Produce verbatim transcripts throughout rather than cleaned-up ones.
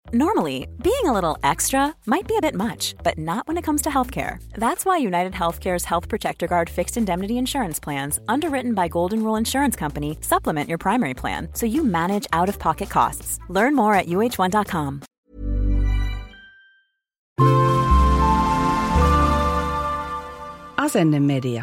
Normally, being a little extra might be a bit much, but not when it comes to healthcare. That's why United Healthcare's Health Protector Guard fixed indemnity insurance plans, underwritten by Golden Rule Insurance Company, supplement your primary plan so you manage out-of-pocket costs. Learn more at U H one dot com. Asennemedia.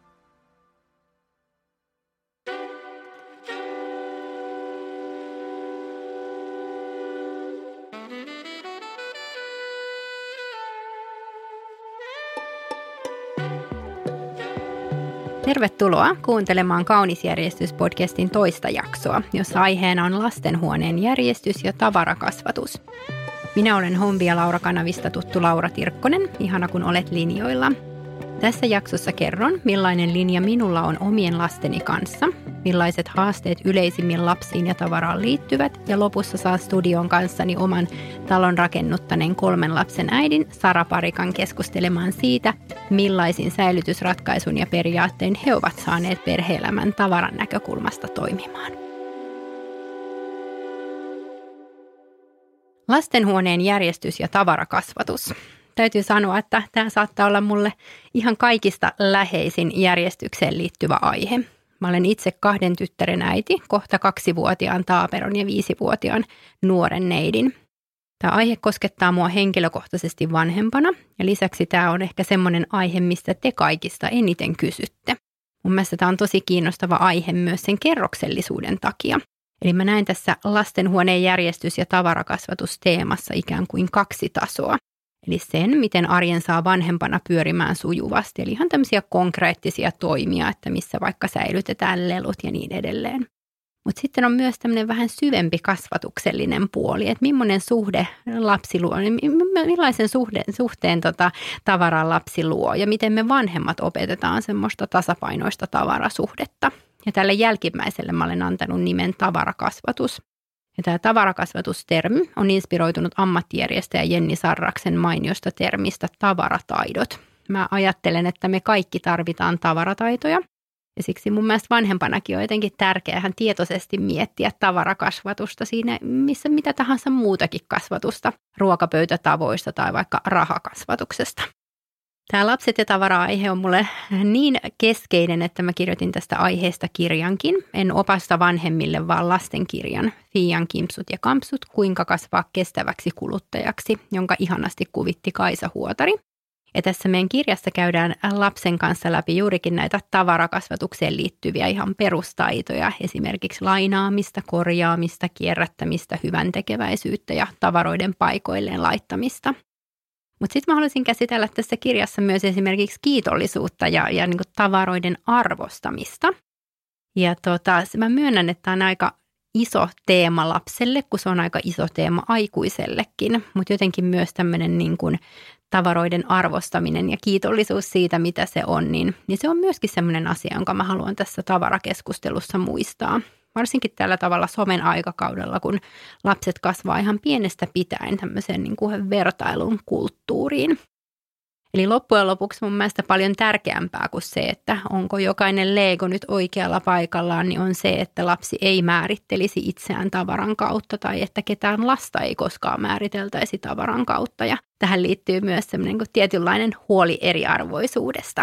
Tervetuloa kuuntelemaan Kaunis-järjestys-podcastin toista jaksoa, jossa aiheena on lastenhuoneen järjestys ja tavarakasvatus. Minä olen Hombi ja Laura-kanavista tuttu Laura Tirkkonen, ihana kun olet linjoilla. Tässä jaksossa kerron, millainen linja minulla on omien lasteni kanssa, millaiset haasteet yleisimmin lapsiin ja tavaraan liittyvät, ja lopussa saa studion kanssani oman talon rakennuttaneen kolmen lapsen äidin Sara Parikan keskustelemaan siitä, millaisin säilytysratkaisun ja periaatteen he ovat saaneet perhe-elämän tavaran näkökulmasta toimimaan. Lastenhuoneen järjestys ja tavarakasvatus. Täytyy sanoa, että tämä saattaa olla mulle ihan kaikista läheisin järjestykseen liittyvä aihe. Mä olen itse kahden tyttären äiti, kohta kaksivuotiaan Taaperon ja viisivuotiaan nuoren neidin. Tämä aihe koskettaa mua henkilökohtaisesti vanhempana ja lisäksi tämä on ehkä semmoinen aihe, mistä te kaikista eniten kysytte. Mun mielestä tämä on tosi kiinnostava aihe myös sen kerroksellisuuden takia. Eli mä näen tässä lastenhuoneen järjestys- ja tavarakasvatusteemassa ikään kuin kaksi tasoa. Eli sen, miten arjen saa vanhempana pyörimään sujuvasti, eli ihan tämmöisiä konkreettisia toimia, että missä vaikka säilytetään lelut ja niin edelleen. Mutta sitten on myös tämmöinen vähän syvempi kasvatuksellinen puoli, että millainen suhde lapsi luo, millaisen suhde, suhteen tota, tavaraa lapsi luo ja miten me vanhemmat opetetaan semmoista tasapainoista tavarasuhdetta. Ja tälle jälkimmäiselle mä olen antanut nimen tavarakasvatus. Ja tämä tavarakasvatustermi on inspiroitunut ammattijärjestäjä Jenni Sarraksen mainiosta termistä tavarataidot. Mä ajattelen, että me kaikki tarvitaan tavarataitoja ja siksi mun mielestä vanhempanakin on jotenkin tärkeää ihan tietoisesti miettiä tavarakasvatusta siinä, missä mitä tahansa muutakin kasvatusta, ruokapöytätavoista tai vaikka rahakasvatuksesta. Tämä lapset ja tavara-aihe on mulle niin keskeinen, että mä kirjoitin tästä aiheesta kirjankin. En opasta vanhemmille, vaan lastenkirjan Fiian kimpsut ja kampsut, kuinka kasvaa kestäväksi kuluttajaksi, jonka ihanasti kuvitti Kaisa Huotari. Ja tässä meidän kirjassa käydään lapsen kanssa läpi juurikin näitä tavarakasvatukseen liittyviä ihan perustaitoja, esimerkiksi lainaamista, korjaamista, kierrättämistä, hyväntekeväisyyttä ja tavaroiden paikoilleen laittamista. Mutta sitten mä haluaisin käsitellä tässä kirjassa myös esimerkiksi kiitollisuutta ja, ja niin kuin tavaroiden arvostamista. Ja tota, mä myönnän, että tämä on aika iso teema lapselle, kun se on aika iso teema aikuisellekin. Mutta jotenkin myös tämmöinen niin kuin tavaroiden arvostaminen ja kiitollisuus siitä, mitä se on, niin, niin se on myöskin semmoinen asia, jonka mä haluan tässä tavarakeskustelussa muistaa. Varsinkin tällä tavalla somen aikakaudella, kun lapset kasvaa ihan pienestä pitäen tämmöiseen niin kuin vertailun kulttuuriin. Eli loppujen lopuksi mun mielestä paljon tärkeämpää kuin se, että onko jokainen Lego nyt oikealla paikallaan, niin on se, että lapsi ei määrittelisi itseään tavaran kautta tai että ketään lasta ei koskaan määriteltäisi tavaran kautta. Ja tähän liittyy myös semmoinen niin kuin tietynlainen huoli eriarvoisuudesta.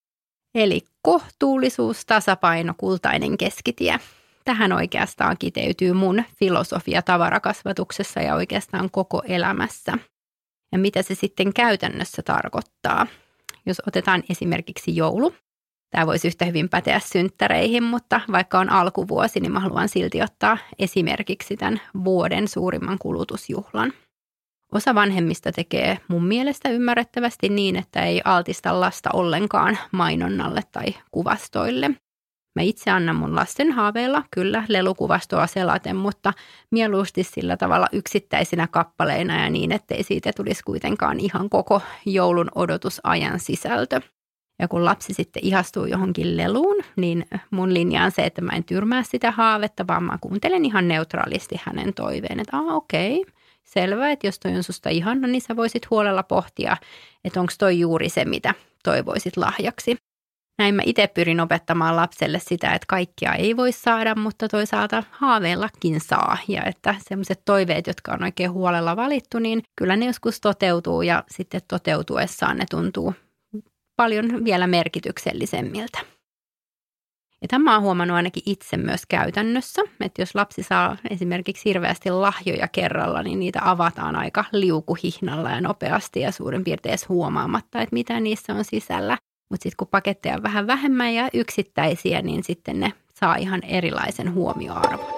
Eli kohtuullisuus, tasapaino, kultainen keskitie. Tähän oikeastaan kiteytyy mun filosofia tavarakasvatuksessa ja oikeastaan koko elämässä. Ja mitä se sitten käytännössä tarkoittaa? Jos otetaan esimerkiksi joulu. Tämä voisi yhtä hyvin päteä synttäreihin, mutta vaikka on alkuvuosi, niin mä haluan silti ottaa esimerkiksi tämän vuoden suurimman kulutusjuhlan. Osa vanhemmista tekee mun mielestä ymmärrettävästi niin, että ei altista lasta ollenkaan mainonnalle tai kuvastoille. Mä itse annan mun lasten haaveilla kyllä lelukuvastoa selaten, mutta mieluusti sillä tavalla yksittäisinä kappaleina ja niin, ettei siitä tulisi kuitenkaan ihan koko joulun odotusajan sisältö. Ja kun lapsi sitten ihastuu johonkin leluun, niin mun linja on se, että mä en tyrmää sitä haavetta, vaan mä kuuntelen ihan neutraalisti hänen toiveen, että aah okei, okay, selvä, että jos toi on susta ihana, niin sä voisit huolella pohtia, että onko toi juuri se, mitä toivoisit lahjaksi. Näin mä itse pyrin opettamaan lapselle sitä, että kaikkia ei voi saada, mutta toisaalta haaveillakin saa. Ja että sellaiset toiveet, jotka on oikein huolella valittu, niin kyllä ne joskus toteutuu ja sitten toteutuessaan ne tuntuu paljon vielä merkityksellisemmiltä. Ja tämä olen huomannut ainakin itse myös käytännössä, että jos lapsi saa esimerkiksi hirveästi lahjoja kerralla, niin niitä avataan aika liukuhihnalla ja nopeasti ja suurin piirtein edes huomaamatta, että mitä niissä on sisällä. Mutta sitten kun paketteja on vähän vähemmän ja yksittäisiä, niin sitten ne saa ihan erilaisen huomioarvon.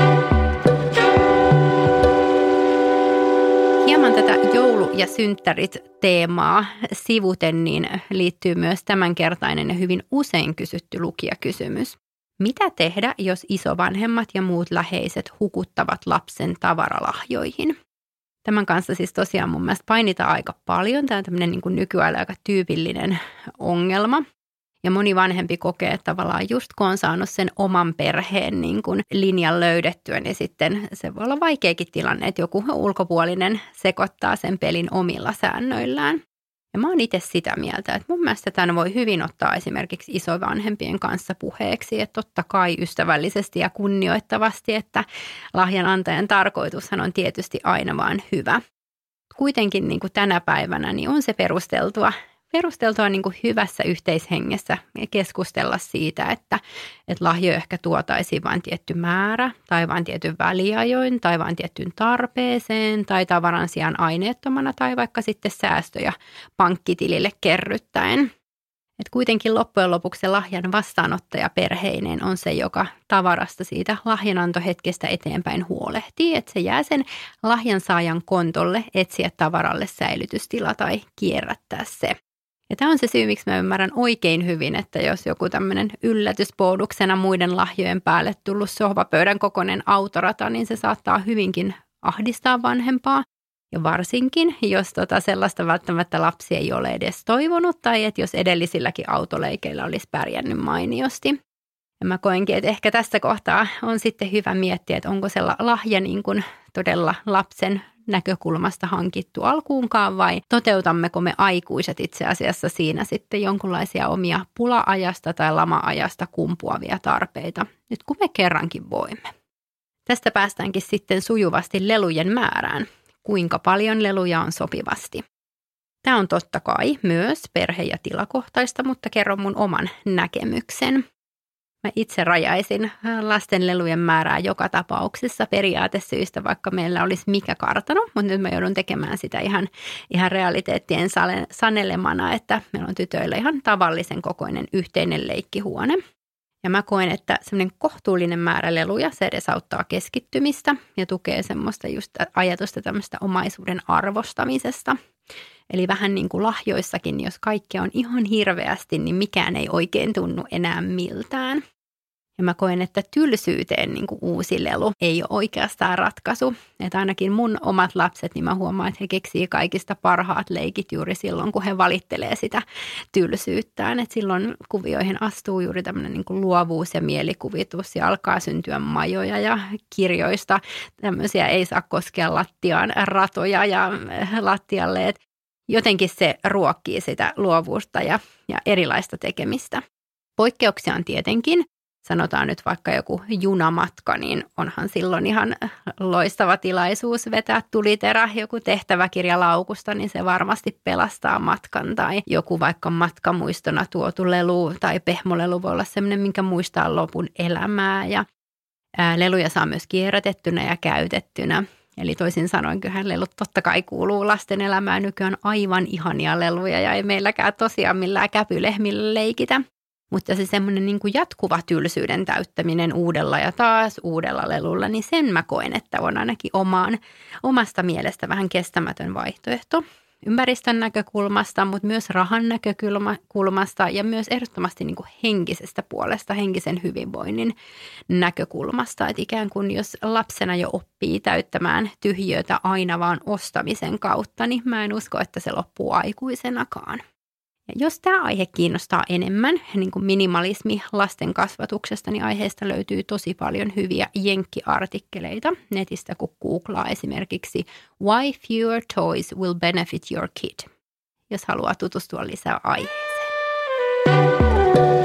Hieman tätä joulu- ja synttärit-teemaa sivuten niin liittyy myös tämänkertainen ja hyvin usein kysytty lukijakysymys. Mitä tehdä, jos isovanhemmat ja muut läheiset hukuttavat lapsen tavaralahjoihin? Tämän kanssa siis tosiaan mun mielestä painitaan aika paljon. Tämä on tämmöinen niin kuin nykyään aika tyypillinen ongelma. Ja moni vanhempi kokee, että tavallaan just kun on saanut sen oman perheen niin kuin linjan löydettyä, niin sitten se voi olla vaikeakin tilanne, että joku ulkopuolinen sekoittaa sen pelin omilla säännöillään. Ja mä oon itse sitä mieltä, että mun mielestä tämän voi hyvin ottaa esimerkiksi isovanhempien kanssa puheeksi, että totta kai ystävällisesti ja kunnioittavasti, että lahjan antajan tarkoitushan on tietysti aina vaan hyvä. Kuitenkin niin kuin tänä päivänä niin on se perusteltua, perusteltua niin kuin hyvässä yhteishengessä keskustella siitä, että, että lahjoja ehkä tuotaisiin vain tietty määrä tai vain tietyn väliajoin tai vain tiettyyn tarpeeseen tai tavaran sijaan aineettomana tai vaikka sitten säästöjä pankkitilille kerryttäen. Et kuitenkin loppujen lopuksi se lahjan vastaanottaja perheineen on se, joka tavarasta siitä lahjanantohetkestä eteenpäin huolehtii, että se jää sen lahjan saajan kontolle etsiä tavaralle säilytystila tai kierrättää se. Ja tämä on se syy, miksi mä ymmärrän oikein hyvin, että jos joku tämmöinen yllätysboonuksena muiden lahjojen päälle tullut sohvapöydän kokoinen autorata, niin se saattaa hyvinkin ahdistaa vanhempaa. Ja varsinkin, jos tota sellaista välttämättä lapsi ei ole edes toivonut tai että jos edellisilläkin autoleikeillä olisi pärjännyt mainiosti. Ja mä koenkin, että ehkä tässä kohtaa on sitten hyvä miettiä, että onko se lahja niin kuin todella lapsen näkökulmasta hankittu alkuunkaan vai toteutammeko me aikuiset itse asiassa siinä sitten jonkinlaisia omia pula-ajasta tai lama-ajasta kumpuavia tarpeita, nyt kun me kerrankin voimme. Tästä päästäänkin sitten sujuvasti lelujen määrään. Kuinka paljon leluja on sopivasti? Tämä on totta kai myös perhe- ja tilakohtaista, mutta kerron mun oman näkemyksen. Mä itse rajaisin lasten lelujen määrää joka tapauksessa periaatesyistä, vaikka meillä olisi mikä kartano, mutta nyt mä joudun tekemään sitä ihan, ihan realiteettien sanelemana, että meillä on tytöillä ihan tavallisen kokoinen yhteinen leikkihuone. Ja mä koen, että semmoinen kohtuullinen määrä leluja, se edesauttaa keskittymistä ja tukee semmoista just ajatusta tämmöistä omaisuuden arvostamisesta. Eli vähän niin kuin lahjoissakin, jos kaikkea on ihan hirveästi, niin mikään ei oikein tunnu enää miltään. Ja mä koen, että tylsyyteen niin kuin uusi lelu ei ole oikeastaan ratkaisu. Että ainakin mun omat lapset, niin mä huomaan, että he keksii kaikista parhaat leikit juuri silloin, kun he valittelee sitä tylsyyttään. Että silloin kuvioihin astuu juuri tämmöinen niin kuin luovuus ja mielikuvitus ja alkaa syntyä majoja ja kirjoista. Tämmöisiä ei saa koskea lattiaan ratoja ja lattialle. Et jotenkin se ruokkii sitä luovuutta ja, ja erilaista tekemistä. Poikkeuksia on tietenkin. Sanotaan nyt vaikka joku junamatka, niin onhan silloin ihan loistava tilaisuus vetää tuliterä, joku tehtäväkirja laukusta, niin se varmasti pelastaa matkan. Tai joku vaikka matkamuistona tuotu lelu tai pehmolelu voi olla sellainen, minkä muistaa lopun elämää. Ja ää, leluja saa myös kierrätettynä ja käytettynä. Eli toisin sanoen kyllähän lelut totta kai kuuluu lasten elämään. Nykyään aivan ihania leluja ja ei meilläkään tosiaan millään käpylehmillä leikitä. Mutta se semmoinen niin kuin jatkuva tylsyyden täyttäminen uudella ja taas uudella lelulla, niin sen mä koen, että on ainakin omaan, omasta mielestä vähän kestämätön vaihtoehto ympäristön näkökulmasta, mutta myös rahan näkökulmasta ja myös ehdottomasti niin kuin henkisestä puolesta, henkisen hyvinvoinnin näkökulmasta. Että ikään kuin jos lapsena jo oppii täyttämään tyhjötä aina vaan ostamisen kautta, niin mä en usko, että se loppuu aikuisenakaan. Ja jos tämä aihe kiinnostaa enemmän, niin kuin minimalismi lasten kasvatuksesta, niin aiheesta löytyy tosi paljon hyviä jenkkiartikkeleita netistä, kun googlaa esimerkiksi Why Fewer Toys Will Benefit Your Kid, jos haluaa tutustua lisää aiheeseen.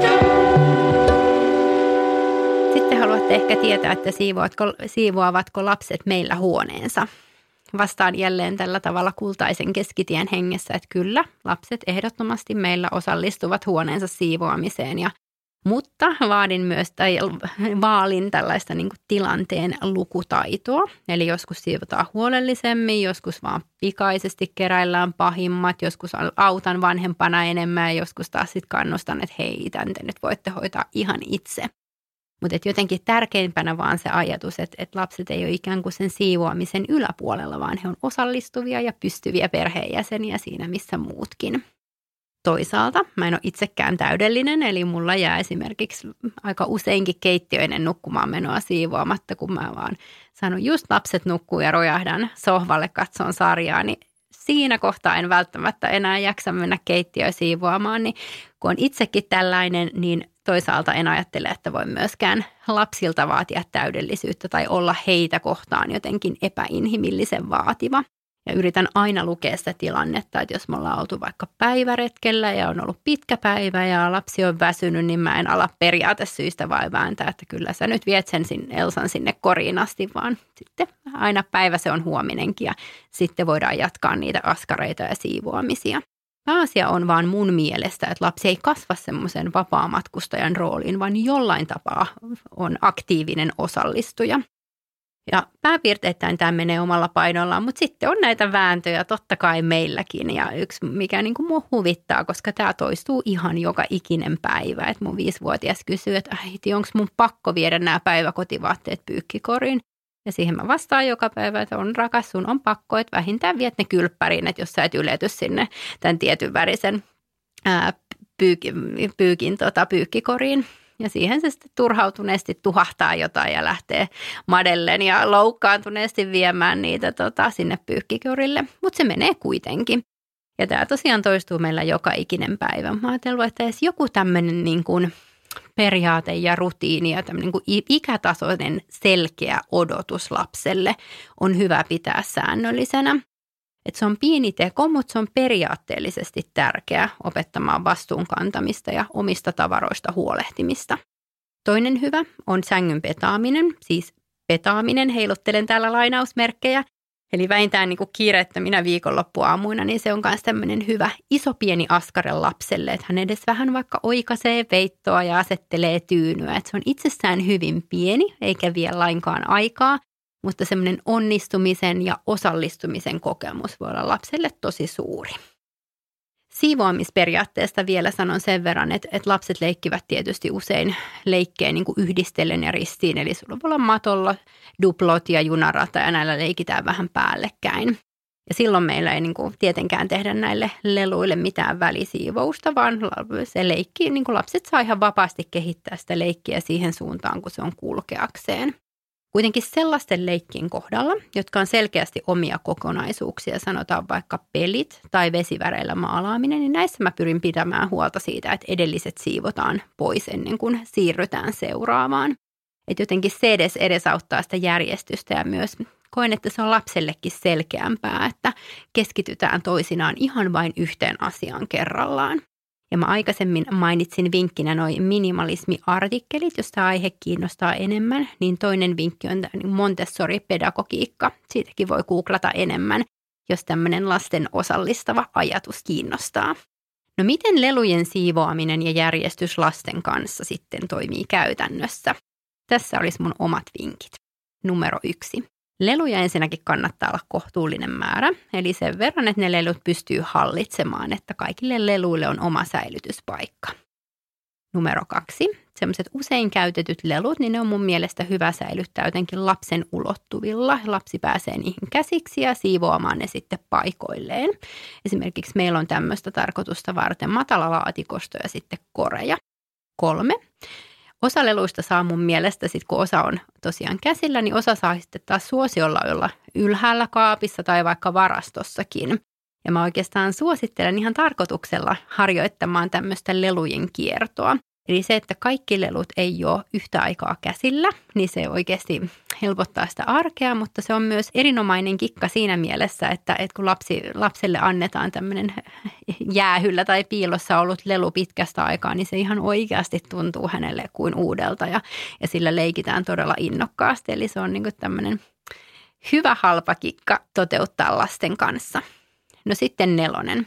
Haluatte ehkä tietää, että siivoavatko, siivoavatko lapset meillä huoneensa. Vastaan jälleen tällä tavalla kultaisen keskitien hengessä, että kyllä, lapset ehdottomasti meillä osallistuvat huoneensa siivoamiseen. Ja, mutta vaadin myös, tai vaalin tällaista niin kuin tilanteen lukutaitoa. Eli joskus siivotaan huolellisemmin, joskus vaan pikaisesti keräillään pahimmat, joskus autan vanhempana enemmän ja joskus taas sitten kannustan, että hei, tämän te nyt voitte hoitaa ihan itse. Mutta jotenkin tärkeimpänä vaan se ajatus, että, että lapset ei ole ikään kuin sen siivoamisen yläpuolella, vaan he on osallistuvia ja pystyviä perheenjäseniä siinä, missä muutkin. Toisaalta mä en ole itsekään täydellinen, eli mulla jää esimerkiksi aika useinkin keittiö ennen nukkumaan menoa siivoamatta, kun mä vaan sanon just lapset nukkuu ja rojahdan sohvalle katson sarjaa, niin siinä kohtaa en välttämättä enää jaksa mennä keittiöön siivoamaan, niin kun on itsekin tällainen, niin toisaalta en ajattele, että voi myöskään lapsilta vaatia täydellisyyttä tai olla heitä kohtaan jotenkin epäinhimillisen vaativa. Ja yritän aina lukea sitä tilannetta, että jos me ollaan oltu vaikka päiväretkellä ja on ollut pitkä päivä ja lapsi on väsynyt, niin mä en ala periaatesyistä vai vääntää, että kyllä sä nyt viet sen sinne, Elsan sinne koriin asti, vaan sitten aina päivä se on huominenkin ja sitten voidaan jatkaa niitä askareita ja siivoamisia. Pääasia on vaan mun mielestä, että lapsi ei kasva semmoisen vapaamatkustajan rooliin, vaan jollain tapaa on aktiivinen osallistuja. Ja pääpiirteittäin tämä menee omalla painollaan, mutta sitten on näitä vääntöjä totta kai meilläkin. Ja yksi, mikä niin kuin mua huvittaa, koska tämä toistuu ihan joka ikinen päivä. Että mun viisivuotias kysyy, että äiti, onko mun pakko viedä nämä päiväkotivaatteet pyykkikoriin? Ja siihen mä vastaan joka päivä, että on rakas, sun on pakko, että vähintään viet ne kylppäriin, että jos sä et ylety sinne tämän tietyn värisen ää, pyykin, pyykin tota, pyykkikoriin. Ja siihen se sitten turhautuneesti tuhahtaa jotain ja lähtee madellen ja loukkaantuneesti viemään niitä tota, sinne pyykkikorille. Mutta se menee kuitenkin. Ja tämä tosiaan toistuu meillä joka ikinen päivä. Mä ajattelin, että edes joku tämmöinen niin kuin periaate ja rutiini ja tämmöinen niin kuin ikätasoinen selkeä odotus lapselle on hyvä pitää säännöllisenä. Että se on pieni teko, mutta se on periaatteellisesti tärkeä opettamaan vastuun kantamista ja omista tavaroista huolehtimista. Toinen hyvä on sängyn petaaminen, siis petaaminen, heiluttelen täällä lainausmerkkejä. Eli vähintään niin kuin kiireettöminä viikonloppuaamuina, niin se on myös tämmöinen hyvä iso pieni askare lapselle, että hän edes vähän vaikka oikaisee veittoa ja asettelee tyynyä. Että se on itsessään hyvin pieni, eikä vie lainkaan aikaa. Mutta semmoinen onnistumisen ja osallistumisen kokemus voi olla lapselle tosi suuri. Siivoamisperiaatteesta vielä sanon sen verran, että, että lapset leikkivät tietysti usein leikkeen niin kuin yhdistellen ja ristiin. Eli sulla voi olla matolla duplot ja junarata ja näillä leikitään vähän päällekkäin. Ja silloin meillä ei niin kuin tietenkään tehdä näille leluille mitään välisiivousta, vaan se leikki, niin kuin lapset saa ihan vapaasti kehittää sitä leikkiä siihen suuntaan, kun se on kulkeakseen. Kuitenkin sellaisten leikkien kohdalla, jotka on selkeästi omia kokonaisuuksia, sanotaan vaikka pelit tai vesiväreillä maalaaminen, niin näissä mä pyrin pitämään huolta siitä, että edelliset siivotaan pois ennen kuin siirrytään seuraavaan. Että jotenkin se edes edesauttaa sitä järjestystä ja myös koen, että se on lapsellekin selkeämpää, että keskitytään toisinaan ihan vain yhteen asiaan kerrallaan. Ja mä aikaisemmin mainitsin vinkkinä noi minimalismi-artikkelit, jos tämä aihe kiinnostaa enemmän, niin toinen vinkki on Montessori-pedagogiikka. Siitäkin voi googlata enemmän, jos tämmöinen lasten osallistava ajatus kiinnostaa. No miten lelujen siivoaminen ja järjestys lasten kanssa sitten toimii käytännössä? Tässä olisi mun omat vinkit. Numero yksi. Leluja ensinnäkin kannattaa olla kohtuullinen määrä, eli sen verran, että ne lelut pystyy hallitsemaan, että kaikille leluille on oma säilytyspaikka. Numero kaksi. Sellaiset usein käytetyt lelut, niin ne on mun mielestä hyvä säilyttää jotenkin lapsen ulottuvilla. Lapsi pääsee niihin käsiksi ja siivoamaan ne sitten paikoilleen. Esimerkiksi meillä on tämmöistä tarkoitusta varten matalalaatikosto ja sitten koreja. Kolme. Osa leluista saa mun mielestä, sit kun osa on tosiaan käsillä, niin osa saa sitten taas suosiolla olla ylhäällä kaapissa tai vaikka varastossakin. Ja mä oikeastaan suosittelen ihan tarkoituksella harjoittamaan tämmöistä lelujen kiertoa. Eli se, että kaikki lelut ei ole yhtä aikaa käsillä, niin se oikeasti helpottaa sitä arkea, mutta se on myös erinomainen kikka siinä mielessä, että, että kun lapsi, lapselle annetaan tämmöinen jäähyllä tai piilossa ollut lelu pitkästä aikaa, niin se ihan oikeasti tuntuu hänelle kuin uudelta ja, ja sillä leikitään todella innokkaasti. Eli se on niin kuin tämmöinen hyvä halpa kikka toteuttaa lasten kanssa. No sitten nelonen.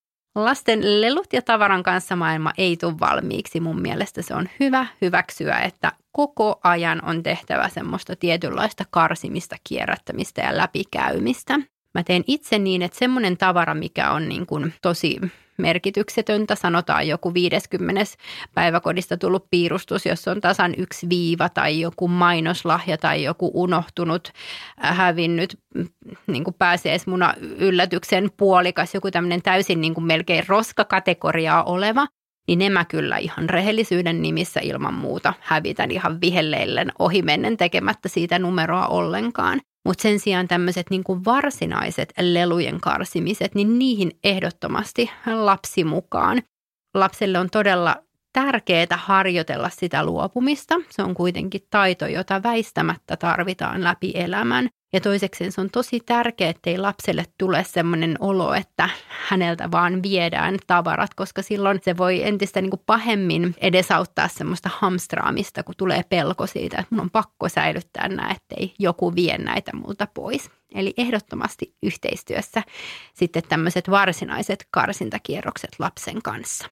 Lasten lelut ja tavaran kanssa maailma ei tule valmiiksi. Mun mielestä se on hyvä hyväksyä, että koko ajan on tehtävä semmoista tietynlaista karsimista, kierrättämistä ja läpikäymistä. Mä teen itse niin, että semmoinen tavara, mikä on niin kuin tosi merkityksetöntä, sanotaan joku viideskymmenes päiväkodista tullut piirustus, jos on tasan yksi viiva tai joku mainoslahja tai joku unohtunut, hävinnyt, niin kuin pääsiäismuna yllätyksen puolikas, joku tämmöinen täysin niin kuin melkein roskakategoriaa oleva, niin ne mä kyllä ihan rehellisyyden nimissä ilman muuta hävitän ihan vihelleillen ohimennen tekemättä siitä numeroa ollenkaan. Mutta sen sijaan tämmöiset niin kuin varsinaiset lelujen karsimiset, niin niihin ehdottomasti lapsi mukaan. Lapselle on todella tärkeää harjoitella sitä luopumista. Se on kuitenkin taito, jota väistämättä tarvitaan läpi elämän. Ja toiseksi se on tosi tärkeää, ettei lapselle tule semmoinen olo, että häneltä vaan viedään tavarat, koska silloin se voi entistä niin kuin pahemmin edesauttaa semmoista hamstraamista, kun tulee pelko siitä, että mun on pakko säilyttää nämä, ettei joku vie näitä multa pois. Eli ehdottomasti yhteistyössä sitten tämmöiset varsinaiset karsintakierrokset lapsen kanssa.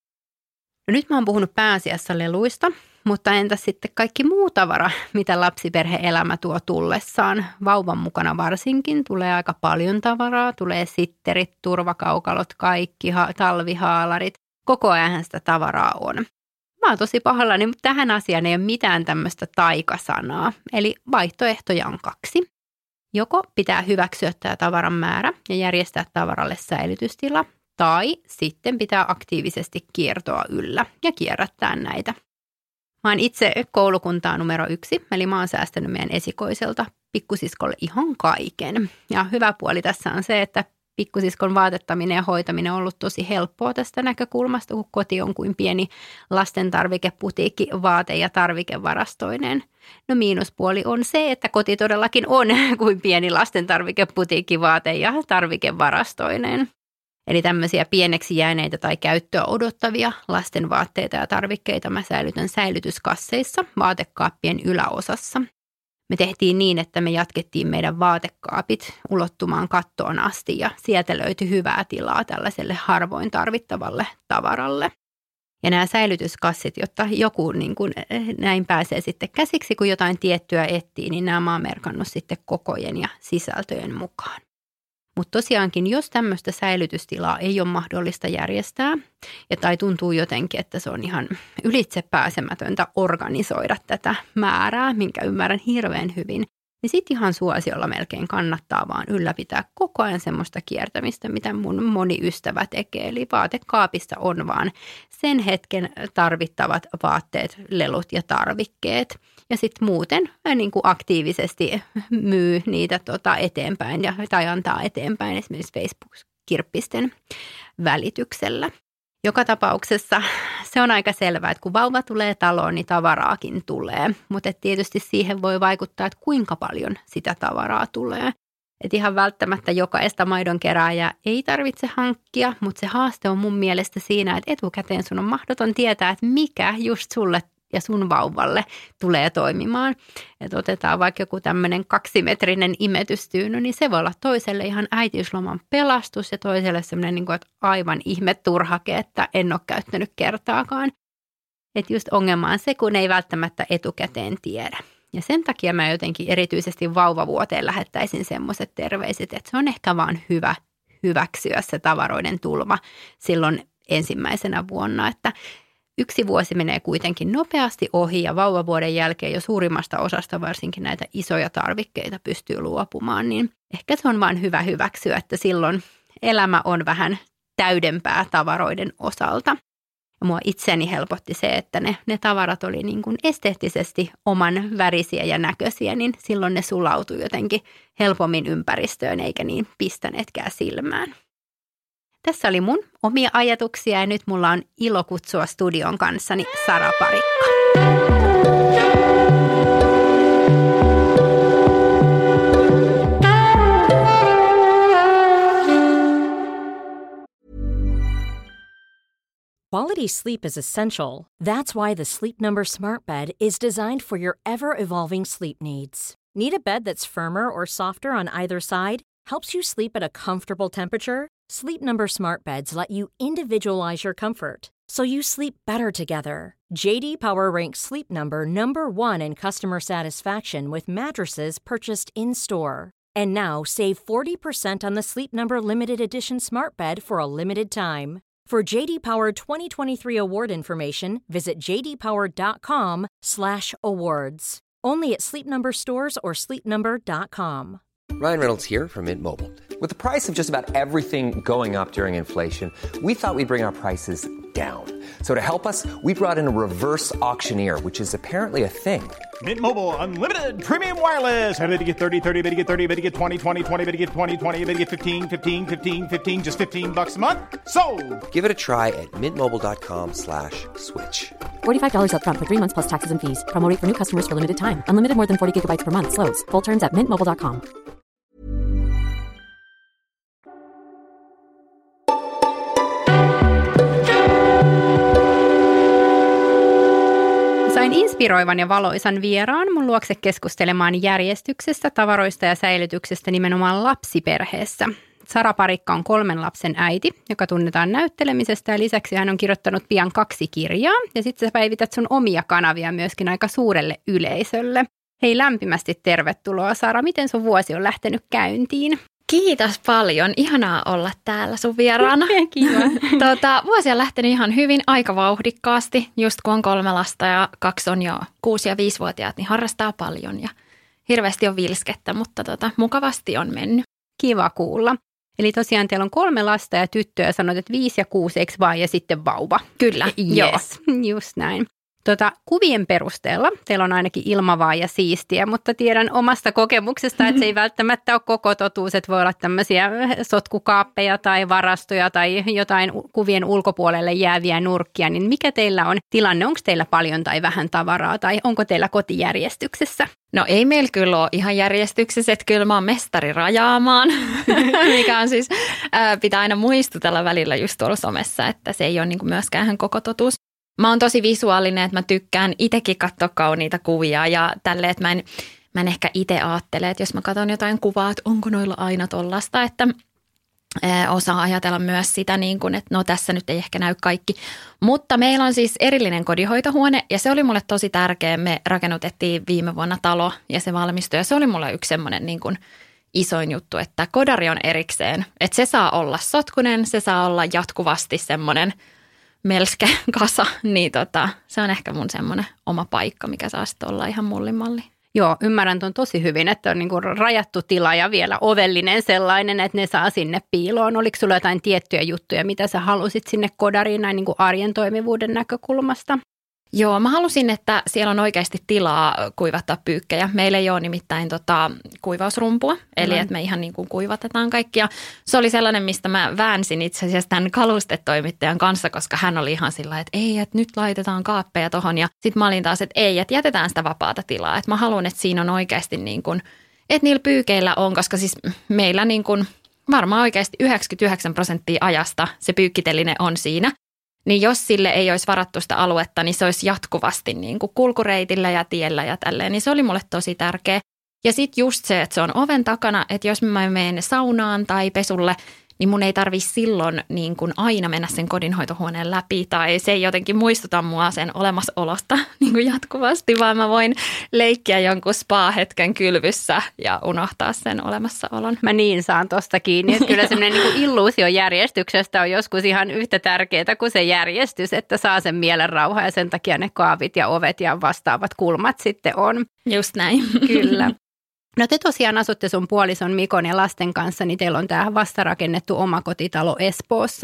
No nyt mä oon puhunut pääasiassa leluista, mutta entäs sitten kaikki muu tavara, mitä lapsiperhe-elämä tuo tullessaan? Vauvan mukana varsinkin tulee aika paljon tavaraa, tulee sitterit, turvakaukalot, kaikki, ha- talvihaalarit. Koko ajan sitä tavaraa on. Mä oon tosi pahallani, mutta tähän asiaan ei ole mitään tämmöistä taikasanaa, eli vaihtoehtoja on kaksi. Joko pitää hyväksyä tämä tavaran määrä ja järjestää tavaralle säilytystila, tai sitten pitää aktiivisesti kiertoa yllä ja kierrättää näitä. Mä oon itse koulukuntaa numero yksi, eli mä oon säästänyt meidän esikoiselta pikkusiskolle ihan kaiken. Ja hyvä puoli tässä on se, että pikkusiskon vaatettaminen ja hoitaminen on ollut tosi helppoa tästä näkökulmasta, kun koti on kuin pieni lastentarvikeputiikki vaate- ja tarvikevarastoineen. No miinuspuoli on se, että koti todellakin on kuin pieni lastentarvikeputiikki vaate- ja tarvikevarastoineen. Eli tämmöisiä pieneksi jääneitä tai käyttöä odottavia lasten vaatteita ja tarvikkeita mä säilytän säilytyskasseissa vaatekaappien yläosassa. Me tehtiin niin, että me jatkettiin meidän vaatekaapit ulottumaan kattoon asti ja sieltä löytyi hyvää tilaa tällaiselle harvoin tarvittavalle tavaralle. Ja nämä säilytyskassit, jotta joku niin kuin näin pääsee sitten käsiksi, kun jotain tiettyä etsii, niin nämä mä oon merkannut sitten kokojen ja sisältöjen mukaan. Mutta tosiaankin, jos tämmöistä säilytystilaa ei ole mahdollista järjestää, ja tai tuntuu jotenkin, että se on ihan ylitsepääsemätöntä organisoida tätä määrää, minkä ymmärrän hirveän hyvin, niin sitten ihan suosiolla melkein kannattaa vaan ylläpitää koko ajan semmoista kiertämistä, mitä mun moni ystävä tekee. Eli vaatekaapissa on vaan sen hetken tarvittavat vaatteet, lelut ja tarvikkeet. Ja sitten muuten niin kuin aktiivisesti myy niitä tota eteenpäin ja, tai antaa eteenpäin esimerkiksi Facebook-kirppisten välityksellä. Joka tapauksessa se on aika selvää, että kun vauva tulee taloon, niin tavaraakin tulee. Mutta tietysti siihen voi vaikuttaa, että kuinka paljon sitä tavaraa tulee. Et ihan välttämättä jokaista maidonkerääjää ei tarvitse hankkia, mutta se haaste on mun mielestä siinä, että etukäteen sun on mahdoton tietää, että mikä just sulle ja sun vauvalle tulee toimimaan. Että otetaan vaikka joku tämmöinen kaksimetrinen imetystyyny, niin se voi olla toiselle ihan äitiysloman pelastus ja toiselle semmoinen niin kuin, että aivan ihme turhake, että en ole käyttänyt kertaakaan. Että just ongelma on se, kun ei välttämättä etukäteen tiedä. Ja sen takia mä jotenkin erityisesti vauvavuoteen lähettäisin semmoiset terveiset, että se on ehkä vaan hyvä hyväksyä se tavaroiden tulva silloin ensimmäisenä vuonna, että yksi vuosi menee kuitenkin nopeasti ohi ja vauvavuoden jälkeen jo suurimmasta osasta varsinkin näitä isoja tarvikkeita pystyy luopumaan, niin ehkä se on vaan hyvä hyväksyä, että silloin elämä on vähän täydempää tavaroiden osalta. Ja mua itseni helpotti se, että ne, ne tavarat oli niin kuin esteettisesti oman värisiä ja näköisiä, niin silloin ne sulautui jotenkin helpommin ympäristöön eikä niin pistäneetkään silmään. Tässä oli mun omia ajatuksia ja nyt mulla on ilo kutsua studion kanssani Sara Parikka. Quality sleep is essential. That's why the Sleep Number Smart Bed is designed for your ever-evolving sleep needs. Need a bed that's firmer or softer on either side? Helps you sleep at a comfortable temperature? Sleep Number Smart Beds let you individualize your comfort, so you sleep better together. J D Power ranks Sleep Number number one in customer satisfaction with mattresses purchased in-store. And now, save forty percent on the Sleep Number Limited Edition Smart Bed for a limited time. For J D Power twenty twenty-three award information, visit jdpower.com slash awards. Only at Sleep Number stores or sleep number dot com. Ryan Reynolds here from Mint Mobile. With the price of just about everything going up during inflation, we thought we'd bring our prices down. So to help us, we brought in a reverse auctioneer, which is apparently a thing. Mint Mobile Unlimited Premium Wireless. How to get thirty, thirty, how to get thirty, how to get twenty, twenty, twenty, how to get twenty, twenty, how to get fifteen, fifteen, fifteen, fifteen, just fifteen bucks a month? Sold! Give it a try at mintmobile.com slash switch. forty-five dollars up front for three months plus taxes and fees. Promo rate for new customers for limited time. Unlimited more than forty gigabytes per month. Slows full terms at mint mobile dot com. Sain inspiroivan ja valoisan vieraan mun luokse keskustelemaan järjestyksestä, tavaroista ja säilytyksestä nimenomaan lapsiperheessä. Sara Parikka on kolmen lapsen äiti, joka tunnetaan näyttelemisestä ja lisäksi hän on kirjoittanut pian kaksi kirjaa. Ja sitten sä päivität sun omia kanavia myöskin aika suurelle yleisölle. Hei, lämpimästi tervetuloa Sara. Miten sun vuosi on lähtenyt käyntiin? Kiitos paljon. Ihanaa olla täällä sun vieraana. Kiva. Tuota, vuosi on lähtenyt ihan hyvin, aika vauhdikkaasti. Just kun on kolme lasta ja kaksi on jo kuusi- ja viisivuotiaat, niin harrastaa paljon ja hirveästi on vilskettä, mutta tota, mukavasti on mennyt. Kiva kuulla. Eli tosiaan teillä on kolme lasta ja tyttöä, sanot, että viisi ja kuusi, eikö vaan, ja sitten vauva. Kyllä, yes, joo. Just näin. Tota, kuvien perusteella teillä on ainakin ilmavaa ja siistiä, mutta tiedän omasta kokemuksesta, että se ei välttämättä ole koko totuus, että voi olla tämmöisiä sotkukaappeja tai varastoja tai jotain kuvien ulkopuolelle jääviä nurkkia, niin mikä teillä on tilanne? Onko teillä paljon tai vähän tavaraa tai onko teillä kotijärjestyksessä? No ei meillä kyllä ole ihan järjestyksessä, että kyllä mä oon mestari rajaamaan, mikä on siis, ää, pitää aina muistutella välillä just tuolla somessa, että se ei ole niin kuin myöskään ihan koko totuus. Mä oon tosi visuaalinen, että mä tykkään itsekin katsoa kauniita kuvia ja tälleen, että mä en, mä en ehkä itse ajattele, että jos mä katson jotain kuvaa, että onko noilla aina tollasta, että ää, osaa ajatella myös sitä niin kuin, että no tässä nyt ei ehkä näy kaikki. Mutta meillä on siis erillinen kodinhoitohuone ja se oli mulle tosi tärkeä. Me rakennutettiin viime vuonna talo ja se valmistui ja se oli mulle yksi semmoinen niin kuin isoin juttu, että kodari on erikseen. Että se saa olla sotkunen, se saa olla jatkuvasti semmoinen melskä kasa, niin tota, se on ehkä mun semmoinen oma paikka, mikä saa sitten olla ihan mullimalli. Joo, ymmärrän tuon tosi hyvin, että on niinku rajattu tila ja vielä ovellinen sellainen, että ne saa sinne piiloon. Oliko sulla jotain tiettyjä juttuja, mitä sä halusit sinne kodariin näin niinku arjen toimivuuden näkökulmasta? Joo, mä halusin, että siellä on oikeasti tilaa kuivattaa pyykkejä. Meillä ei ole nimittäin tota, kuivausrumpua, eli että me ihan niin kuin kuivatetaan kaikkia. Se oli sellainen, mistä mä väänsin itse asiassa tämän kalustetoimittajan kanssa, koska hän oli ihan sillä, että ei, että nyt laitetaan kaappeja tohon. Ja sitten mä olin taas, että ei, että jätetään sitä vapaata tilaa. Että mä haluan, että siinä on oikeasti niin kuin, että niillä pyykeillä on, koska siis meillä niin kuin varmaan oikeasti yhdeksänkymmentäyhdeksän prosenttia ajasta se pyykkiteline on siinä. Niin jos sille ei olisi varattu sitä aluetta, niin se olisi jatkuvasti niin kuin kulkureitillä ja tiellä ja tälleen. Niin se oli mulle tosi tärkeä. Ja sitten just se, että se on oven takana, että jos mä menen saunaan tai pesulle, niin mun ei tarvitse silloin niin kuin aina mennä sen kodinhoitohuoneen läpi. Tai se ei jotenkin muistuta mua sen olemassaolosta niin kuin jatkuvasti, vaan mä voin leikkiä jonkun spa-hetken kylvyssä ja unohtaa sen olemassaolon. Mä niin saan tosta kiinni, että kyllä semmoinen niin kuin illuusio järjestyksestä on joskus ihan yhtä tärkeää kuin se järjestys, että saa sen mielen rauha ja sen takia ne kaavit ja ovet ja vastaavat kulmat sitten on. Just näin. Kyllä. No te tosiaan asutte sun puolison Mikon ja lasten kanssa, niin teillä on tämä vastarakennettu omakotitalo Espoossa.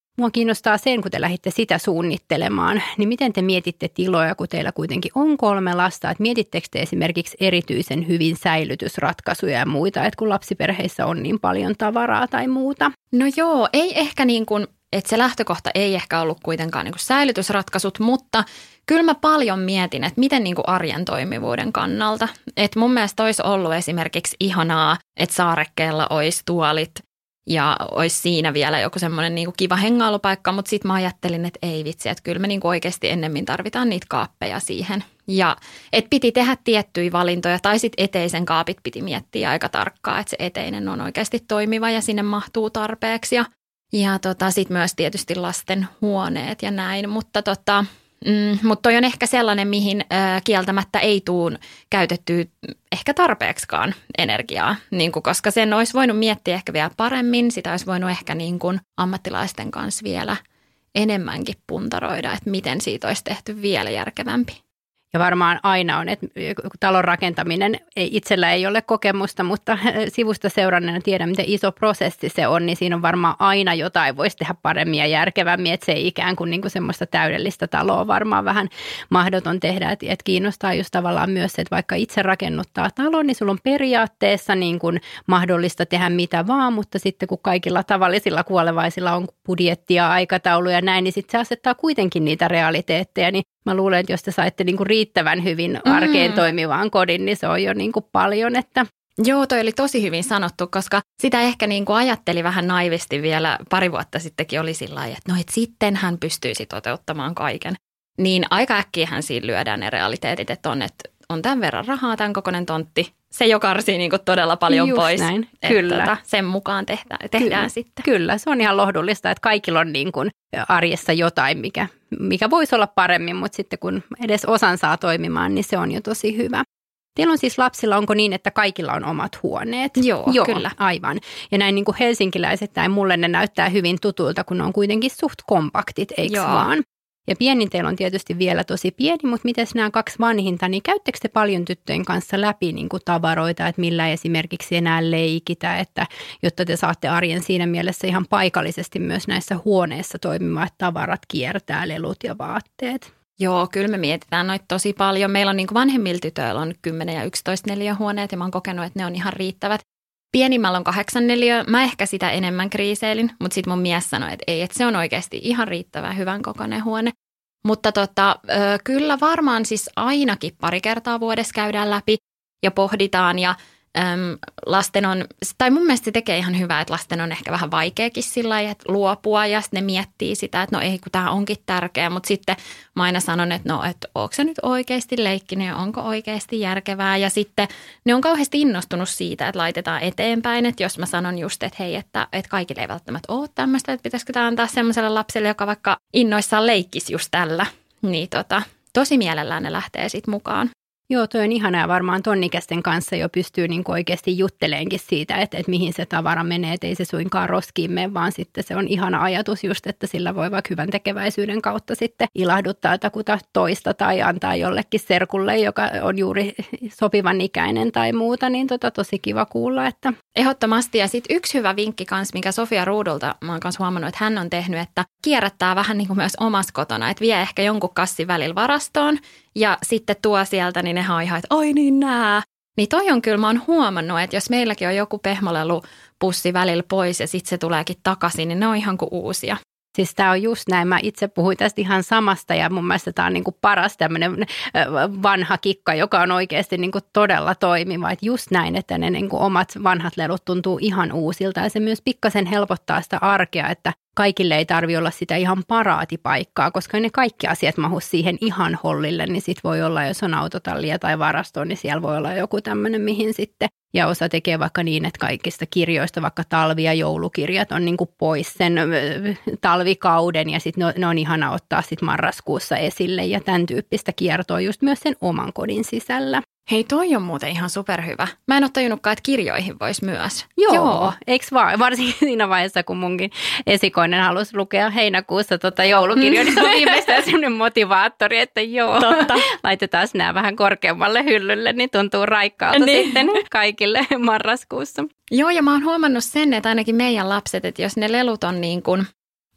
Mua kiinnostaa sen, kun te lähditte sitä suunnittelemaan, niin miten te mietitte tiloja, kun teillä kuitenkin on kolme lasta, että mietittekö te esimerkiksi erityisen hyvin säilytysratkaisuja ja muita, että kun lapsiperheissä on niin paljon tavaraa tai muuta? No joo, ei ehkä niin kuin, että se lähtökohta ei ehkä ollut kuitenkaan niin kuin säilytysratkaisut, mutta kyllä mä paljon mietin, että miten niin kuin arjen toimivuuden kannalta. Että mun mielestä olisi ollut esimerkiksi ihanaa, että saarekkeella olisi tuolit ja olisi siinä vielä joku semmoinen niin kuin kiva hengailupaikka, mutta sitten mä ajattelin, että ei vitsi, että kyllä me niin kuin oikeasti ennemmin tarvitaan niitä kaappeja siihen. Ja että piti tehdä tiettyjä valintoja tai sitten eteisen kaapit piti miettiä aika tarkkaan, että se eteinen on oikeasti toimiva ja sinne mahtuu tarpeeksi. Ja, ja tota, sitten myös tietysti lasten huoneet ja näin, mutta tota... Mm, mutta toi on ehkä sellainen, mihin ö, kieltämättä ei tule käytettyä ehkä tarpeeksikaan energiaa, niin kuin, koska sen olisi voinut miettiä ehkä vielä paremmin. Sitä olisi voinut ehkä niin kuin ammattilaisten kanssa vielä enemmänkin puntaroida, että miten siitä olisi tehty vielä järkevämpi. Ja varmaan aina on, että talon rakentaminen ei, itsellä ei ole kokemusta, mutta sivusta seuranneena tiedän, miten iso prosessi se on, niin siinä on varmaan aina jotain voisi tehdä paremmin ja järkevämmin, että se ei ikään kuin, niin kuin semmoista täydellistä taloa varmaan vähän mahdoton tehdä, että, että kiinnostaa just tavallaan myös se, että vaikka itse rakennuttaa talon, niin sulla on periaatteessa niin kuin mahdollista tehdä mitä vaan, mutta sitten kun kaikilla tavallisilla kuolevaisilla on budjettia, aikatauluja ja näin, niin sitten se asettaa kuitenkin niitä realiteetteja, niin mä luulen, että jos te saitte niin kuin riittävän hyvin arkeen mm. toimivaan kodin, niin se on jo niin kuin paljon, että... Joo, toi oli tosi hyvin sanottu, koska sitä ehkä niin kuin ajatteli vähän naivisti vielä pari vuotta sittenkin oli sillä lailla, että no et sitten hän pystyisi toteuttamaan kaiken. Niin aika äkkiähän siinä lyödään ne realiteetit, että on, että on tämän verran rahaa, tämän kokoinen tontti. Se jo karsii niin kuin todella paljon Just pois. Näin. Että Kyllä. Tota, sen mukaan tehdään, tehdään Kyllä. sitten. Kyllä, se on ihan lohdullista, että kaikilla on niin kuin arjessa jotain, mikä, mikä voisi olla paremmin, mutta sitten kun edes osan saa toimimaan, niin se on jo tosi hyvä. Teillä on siis lapsilla, onko niin, että kaikilla on omat huoneet? Joo, Joo kyllä. Aivan. Ja näin niin kuin helsinkiläiset tai mulle ne näyttää hyvin tutulta, kun ne on kuitenkin suht kompaktit, eikö Joo. vaan? Ja pienin teillä on tietysti vielä tosi pieni, mutta miten nämä kaksi vanhinta, niin käyttekö te paljon tyttöjen kanssa läpi niin kuin tavaroita, että millä esimerkiksi enää leikitä, että jotta te saatte arjen siinä mielessä ihan paikallisesti myös näissä huoneissa toimivat tavarat kiertää, lelut ja vaatteet? Joo, kyllä me mietitään noita tosi paljon. Meillä on niin kuin vanhemmilla tytöillä on kymmenen ja yksitoista neliöhuoneet ja mä oon kokenut, että ne on ihan riittävät. Pienimmällä on kahdeksan neliöä. Mä ehkä sitä enemmän kriiseilin, mutta sitten mun mies sanoi, että ei, että se on oikeasti ihan riittävän hyvän kokoinen huone. Mutta tota, kyllä varmaan siis ainakin pari kertaa vuodessa käydään läpi ja pohditaan ja äm, lasten on, tai mun mielestä se tekee ihan hyvää, että lasten on ehkä vähän vaikeakin sillä lailla, että luopua ja sitten ne miettii sitä, että no ei kun tämä onkin tärkeä, mutta sitten mä aina sanon, että no, että onko se nyt oikeasti leikkinen ja onko oikeasti järkevää ja sitten ne on kauheasti innostunut siitä, että laitetaan eteenpäin, että jos mä sanon just, että hei, että, että kaikille ei välttämättä ole tämmöistä, että pitäisikö tämä antaa semmoiselle lapselle, joka vaikka innoissaan leikkisi just tällä, niin tota, tosi mielellään ne lähtee sitten mukaan. Joo, toi on ihanaa. Varmaan tonnikäisten kanssa jo pystyy niin kuin oikeasti jutteleenkin siitä, että, että mihin se tavara menee, että ei se suinkaan roskiin mene, vaan sitten se on ihana ajatus just, että sillä voi vaikka hyvän tekeväisyyden kautta sitten ilahduttaa takuta toista tai antaa jollekin serkulle, joka on juuri sopivan ikäinen tai muuta, niin tota tosi kiva kuulla, että... Ehdottomasti. Ja sitten yksi hyvä vinkki kanssa, mikä Sofia Ruudulta, mä oon kanssa huomannut, että hän on tehnyt, että kierrättää vähän niin kuin myös omassa kotona, että vie ehkä jonkun kassin välillä varastoon ja sitten tuo sieltä, niin nehän on ihan, että oi niin nää. Niin toi on kyllä, mä oon huomannut, että jos meilläkin on joku pehmolelupussi välillä pois ja sitten se tuleekin takaisin, niin ne on ihan kuin uusia. Siis tämä on just näin. Mä itse puhuin tästä ihan samasta ja mun mielestä tämä on niinku paras tämmöinen vanha kikka, joka on oikeasti niinku todella toimiva. Et just näin, että ne niinku omat vanhat lelut tuntuu ihan uusilta ja se myös pikkasen helpottaa sitä arkea, että kaikille ei tarvitse olla sitä ihan paraatipaikkaa, koska ne kaikki asiat mahu siihen ihan hollille, niin sit voi olla, jos on autotallia tai varastoa, niin siellä voi olla joku tämmöinen, mihin sitten. Ja osa tekee vaikka niin, että kaikista kirjoista, vaikka talvi- ja joulukirjat on niin kuin pois sen talvikauden ja sitten ne, ne on ihana ottaa sitten marraskuussa esille ja tämän tyyppistä kiertoa just myös sen oman kodin sisällä. Hei, toi on muuten ihan superhyvä. Mä en ole tajunnutkaan, että kirjoihin voisi myös. Joo, Joo. Eikö vaan? Varsinkin siinä vaiheessa, kun munkin esikoinen halusi lukea heinäkuussa tota joulukirjoa, niin se on viimeistään sellainen motivaattori, että joo, Totta. laitetaan nämä vähän korkeammalle hyllylle, niin tuntuu raikkaalta niin. sitten kaikille marraskuussa. Joo, ja mä oon huomannut sen, että ainakin meidän lapset, että jos ne lelut on niin kuin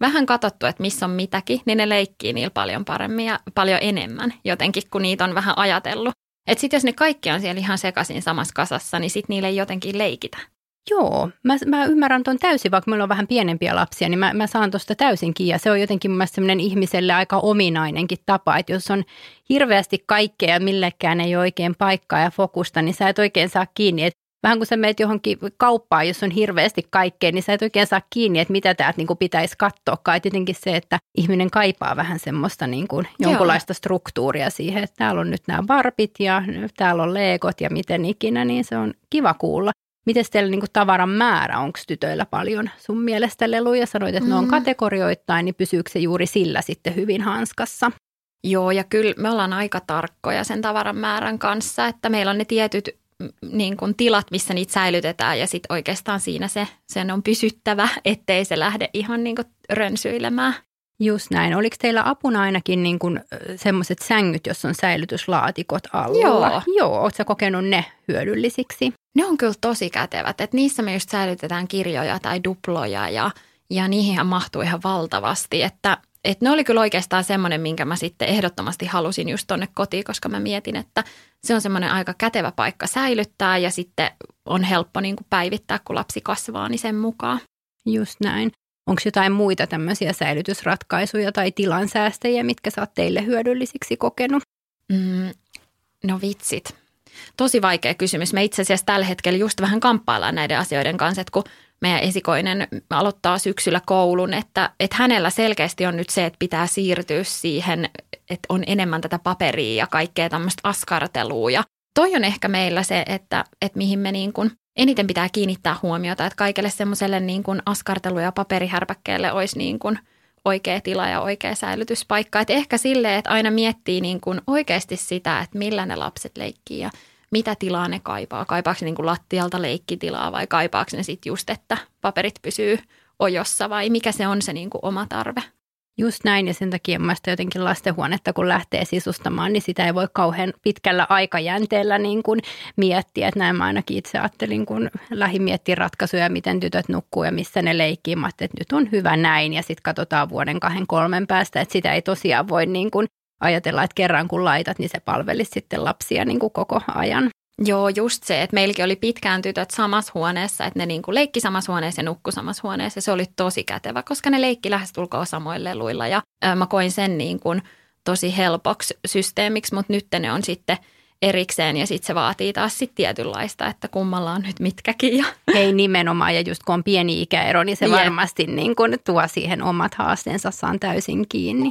vähän katsottu, että missä on mitäkin, niin ne leikkii niillä paljon paremmin ja paljon enemmän jotenkin, kun niitä on vähän ajatellut. Että sitten jos ne kaikki on siellä ihan sekaisin samassa kasassa, niin sitten niille ei jotenkin leikitä. Joo, mä, mä ymmärrän ton täysin, vaikka meillä on vähän pienempiä lapsia, niin mä, mä saan tuosta täysinkin. Ja se on jotenkin mun mielestä sellainen ihmiselle aika ominainenkin tapa, että jos on hirveästi kaikkea ja millekään ei ole oikein paikkaa ja fokusta, niin sä et oikein saa kiinni. Et vähän kun sä meet johonkin kauppaan, jos on hirveästi kaikkea, niin sä et oikein saa kiinni, että mitä täältä niin kuin pitäisi katsoakaan. Et jotenkin se, että ihminen kaipaa vähän semmoista niin kuin jonkunlaista Joo. struktuuria siihen, että täällä on nyt nämä barbit ja täällä on legot ja miten ikinä, niin se on kiva kuulla. Miten teillä niin kuin tavaran määrä, onko tytöillä paljon sun mielestä leluja? Sanoit, että mm. ne on kategorioittain, niin pysyykö se juuri sillä sitten hyvin hanskassa? Joo, ja kyllä me ollaan aika tarkkoja sen tavaran määrän kanssa, että meillä on ne tietyt niin kuin tilat, missä niitä säilytetään ja sitten oikeastaan siinä se sen on pysyttävä, ettei se lähde ihan niin kuin rönsyilemään. Just näin. Oliko teillä apuna ainakin niin kuin semmoiset sängyt, jos on säilytyslaatikot alla? Joo. Joo, ootko sä kokenut ne hyödyllisiksi? Ne on kyllä tosi kätevät, että niissä me just säilytetään kirjoja tai duploja ja, ja niihin mahtuu ihan valtavasti, että että ne oli kyllä oikeastaan semmoinen, minkä mä sitten ehdottomasti halusin just tonne kotiin, koska mä mietin, että se on semmoinen aika kätevä paikka säilyttää ja sitten on helppo niin kuin päivittää, kun lapsi kasvaa, niin sen mukaan. Just näin. Onko jotain muita tämmöisiä säilytysratkaisuja tai tilansäästäjiä, mitkä sä oot teille hyödyllisiksi kokenut? Mm, no vitsit. Tosi vaikea kysymys. Me itse asiassa tällä hetkellä just vähän kamppaillaan näiden asioiden kanssa, että kun meidän esikoinen aloittaa syksyllä koulun, että, että hänellä selkeästi on nyt se, että pitää siirtyä siihen, että on enemmän tätä paperia ja kaikkea tämmöistä askartelua. Ja toi on ehkä meillä se, että, että mihin me niin kuin eniten pitää kiinnittää huomiota, että kaikelle semmoiselle niin kuin askartelu- ja paperihärpäkkeelle olisi niin kuin oikea tila ja oikea säilytyspaikka. Että ehkä silleen, että aina miettii niin kuin oikeasti sitä, että millä ne lapset leikkii ja mitä tilaa ne kaipaa. Kaipaako ne niin kuin lattialta leikkitilaa vai kaipaako ne sitten just, että paperit pysyy ojossa vai mikä se on se niin kuin oma tarve? Just näin, ja sen takia mielestäni jotenkin lastenhuonetta, kun lähtee sisustamaan, niin sitä ei voi kauhean pitkällä aikajänteellä niin kuin miettiä. Että näin mä ainakin itse ajattelin, kun lähdin miettimään ratkaisuja, miten tytöt nukkuu ja missä ne leikkii. Mä että nyt on hyvä näin, ja sitten katsotaan vuoden kahden kolmen päästä, että sitä ei tosiaan voi niin kuin ajatella, että kerran kun laitat, niin se palvelisi sitten lapsia niin kuin koko ajan. Joo, just se, että meilläkin oli pitkään tytöt samassa huoneessa, että ne niin kuin leikki samassa huoneessa ja nukkui samassa huoneessa. Se oli tosi kätevä, koska ne leikki lähestulkoon samoilla leluilla ja ää, mä koin sen niin kuin tosi helpoksi systeemiksi, mutta nyt ne on sitten erikseen ja sitten se vaatii taas sitten tietynlaista, että kummalla on nyt mitkäkin. Ja. Hei nimenomaan, ja just kun on pieni ikäero, niin se yeah. varmasti niin kuin tuo siihen omat haasteensa, saan täysin kiinni.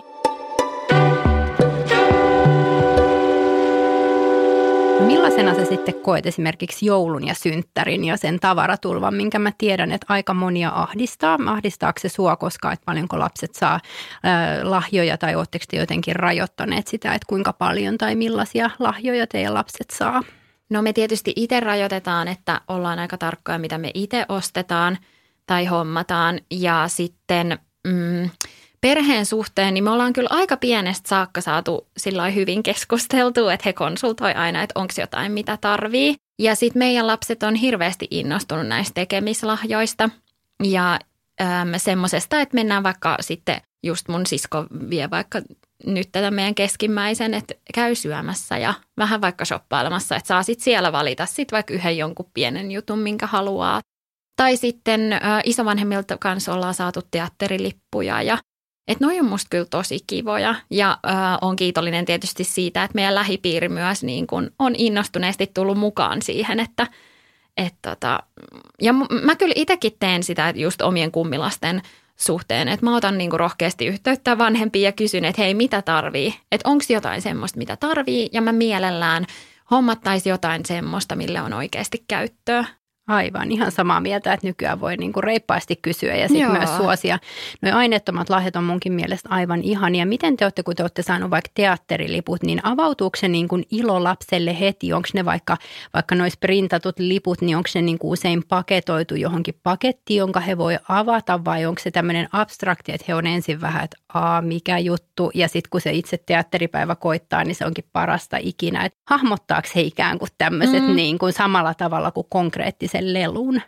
Millaisena sä sitten koet esimerkiksi joulun ja synttärin ja sen tavaratulvan, minkä mä tiedän, että aika monia ahdistaa. Ahdistaako se sua koskaan, että paljonko lapset saa äh, lahjoja tai ootteko te jotenkin rajoittaneet sitä, että kuinka paljon tai millaisia lahjoja teidän lapset saa? No me tietysti itse rajoitetaan, että ollaan aika tarkkoja, mitä me itse ostetaan tai hommataan ja sitten Mm, perheen suhteen, niin me ollaan kyllä aika pienestä saakka saatu sillä hyvin keskusteltu, että he konsultoi aina, että onko jotain, mitä tarvii. Ja sitten meidän lapset on hirveästi innostunut näistä tekemislahjoista ja äm, semmoisesta, että mennään vaikka sitten, just mun sisko vie vaikka nyt tätä meidän keskimmäisen, että käy syömässä ja vähän vaikka shoppailemassa, että saa sitten siellä valita sitten vaikka yhden jonkun pienen jutun, minkä haluaa. Tai sitten ä, isovanhemmilta kanssa ollaan saatu teatterilippuja ja että noi on musta kyllä tosi kivoja ja äh, on kiitollinen tietysti siitä, että meidän lähipiiri myös niin kun on innostuneesti tullut mukaan siihen, että et tota, ja m- mä kyllä itsekin teen sitä just omien kummilasten suhteen, että mä otan niin kun rohkeasti yhteyttä vanhempiin ja kysyn, että hei mitä tarvii, että onko jotain semmoista mitä tarvii ja mä mielellään hommattaisi jotain semmoista, millä on oikeasti käyttöä. Aivan, ihan samaa mieltä, että nykyään voi niinku reippaasti kysyä ja sitten myös suosia. Nuo aineettomat lahjat on munkin mielestä aivan ihania. Miten te olette, kun te olette saaneet vaikka teatteriliput, niin avautuuko se niinku ilo lapselle heti? Onko ne vaikka, vaikka nois printatut liput, niin onko ne niinku usein paketoitu johonkin pakettiin, jonka he voi avata vai onko se tämmöinen abstrakti, että he on ensin vähän, että aa, mikä juttu ja sitten kun se itse teatteripäivä koittaa, niin se onkin parasta ikinä. Et hahmottaako he ikään kuin tämmöiset mm. niin kuin samalla tavalla kuin konkreettisen lelun?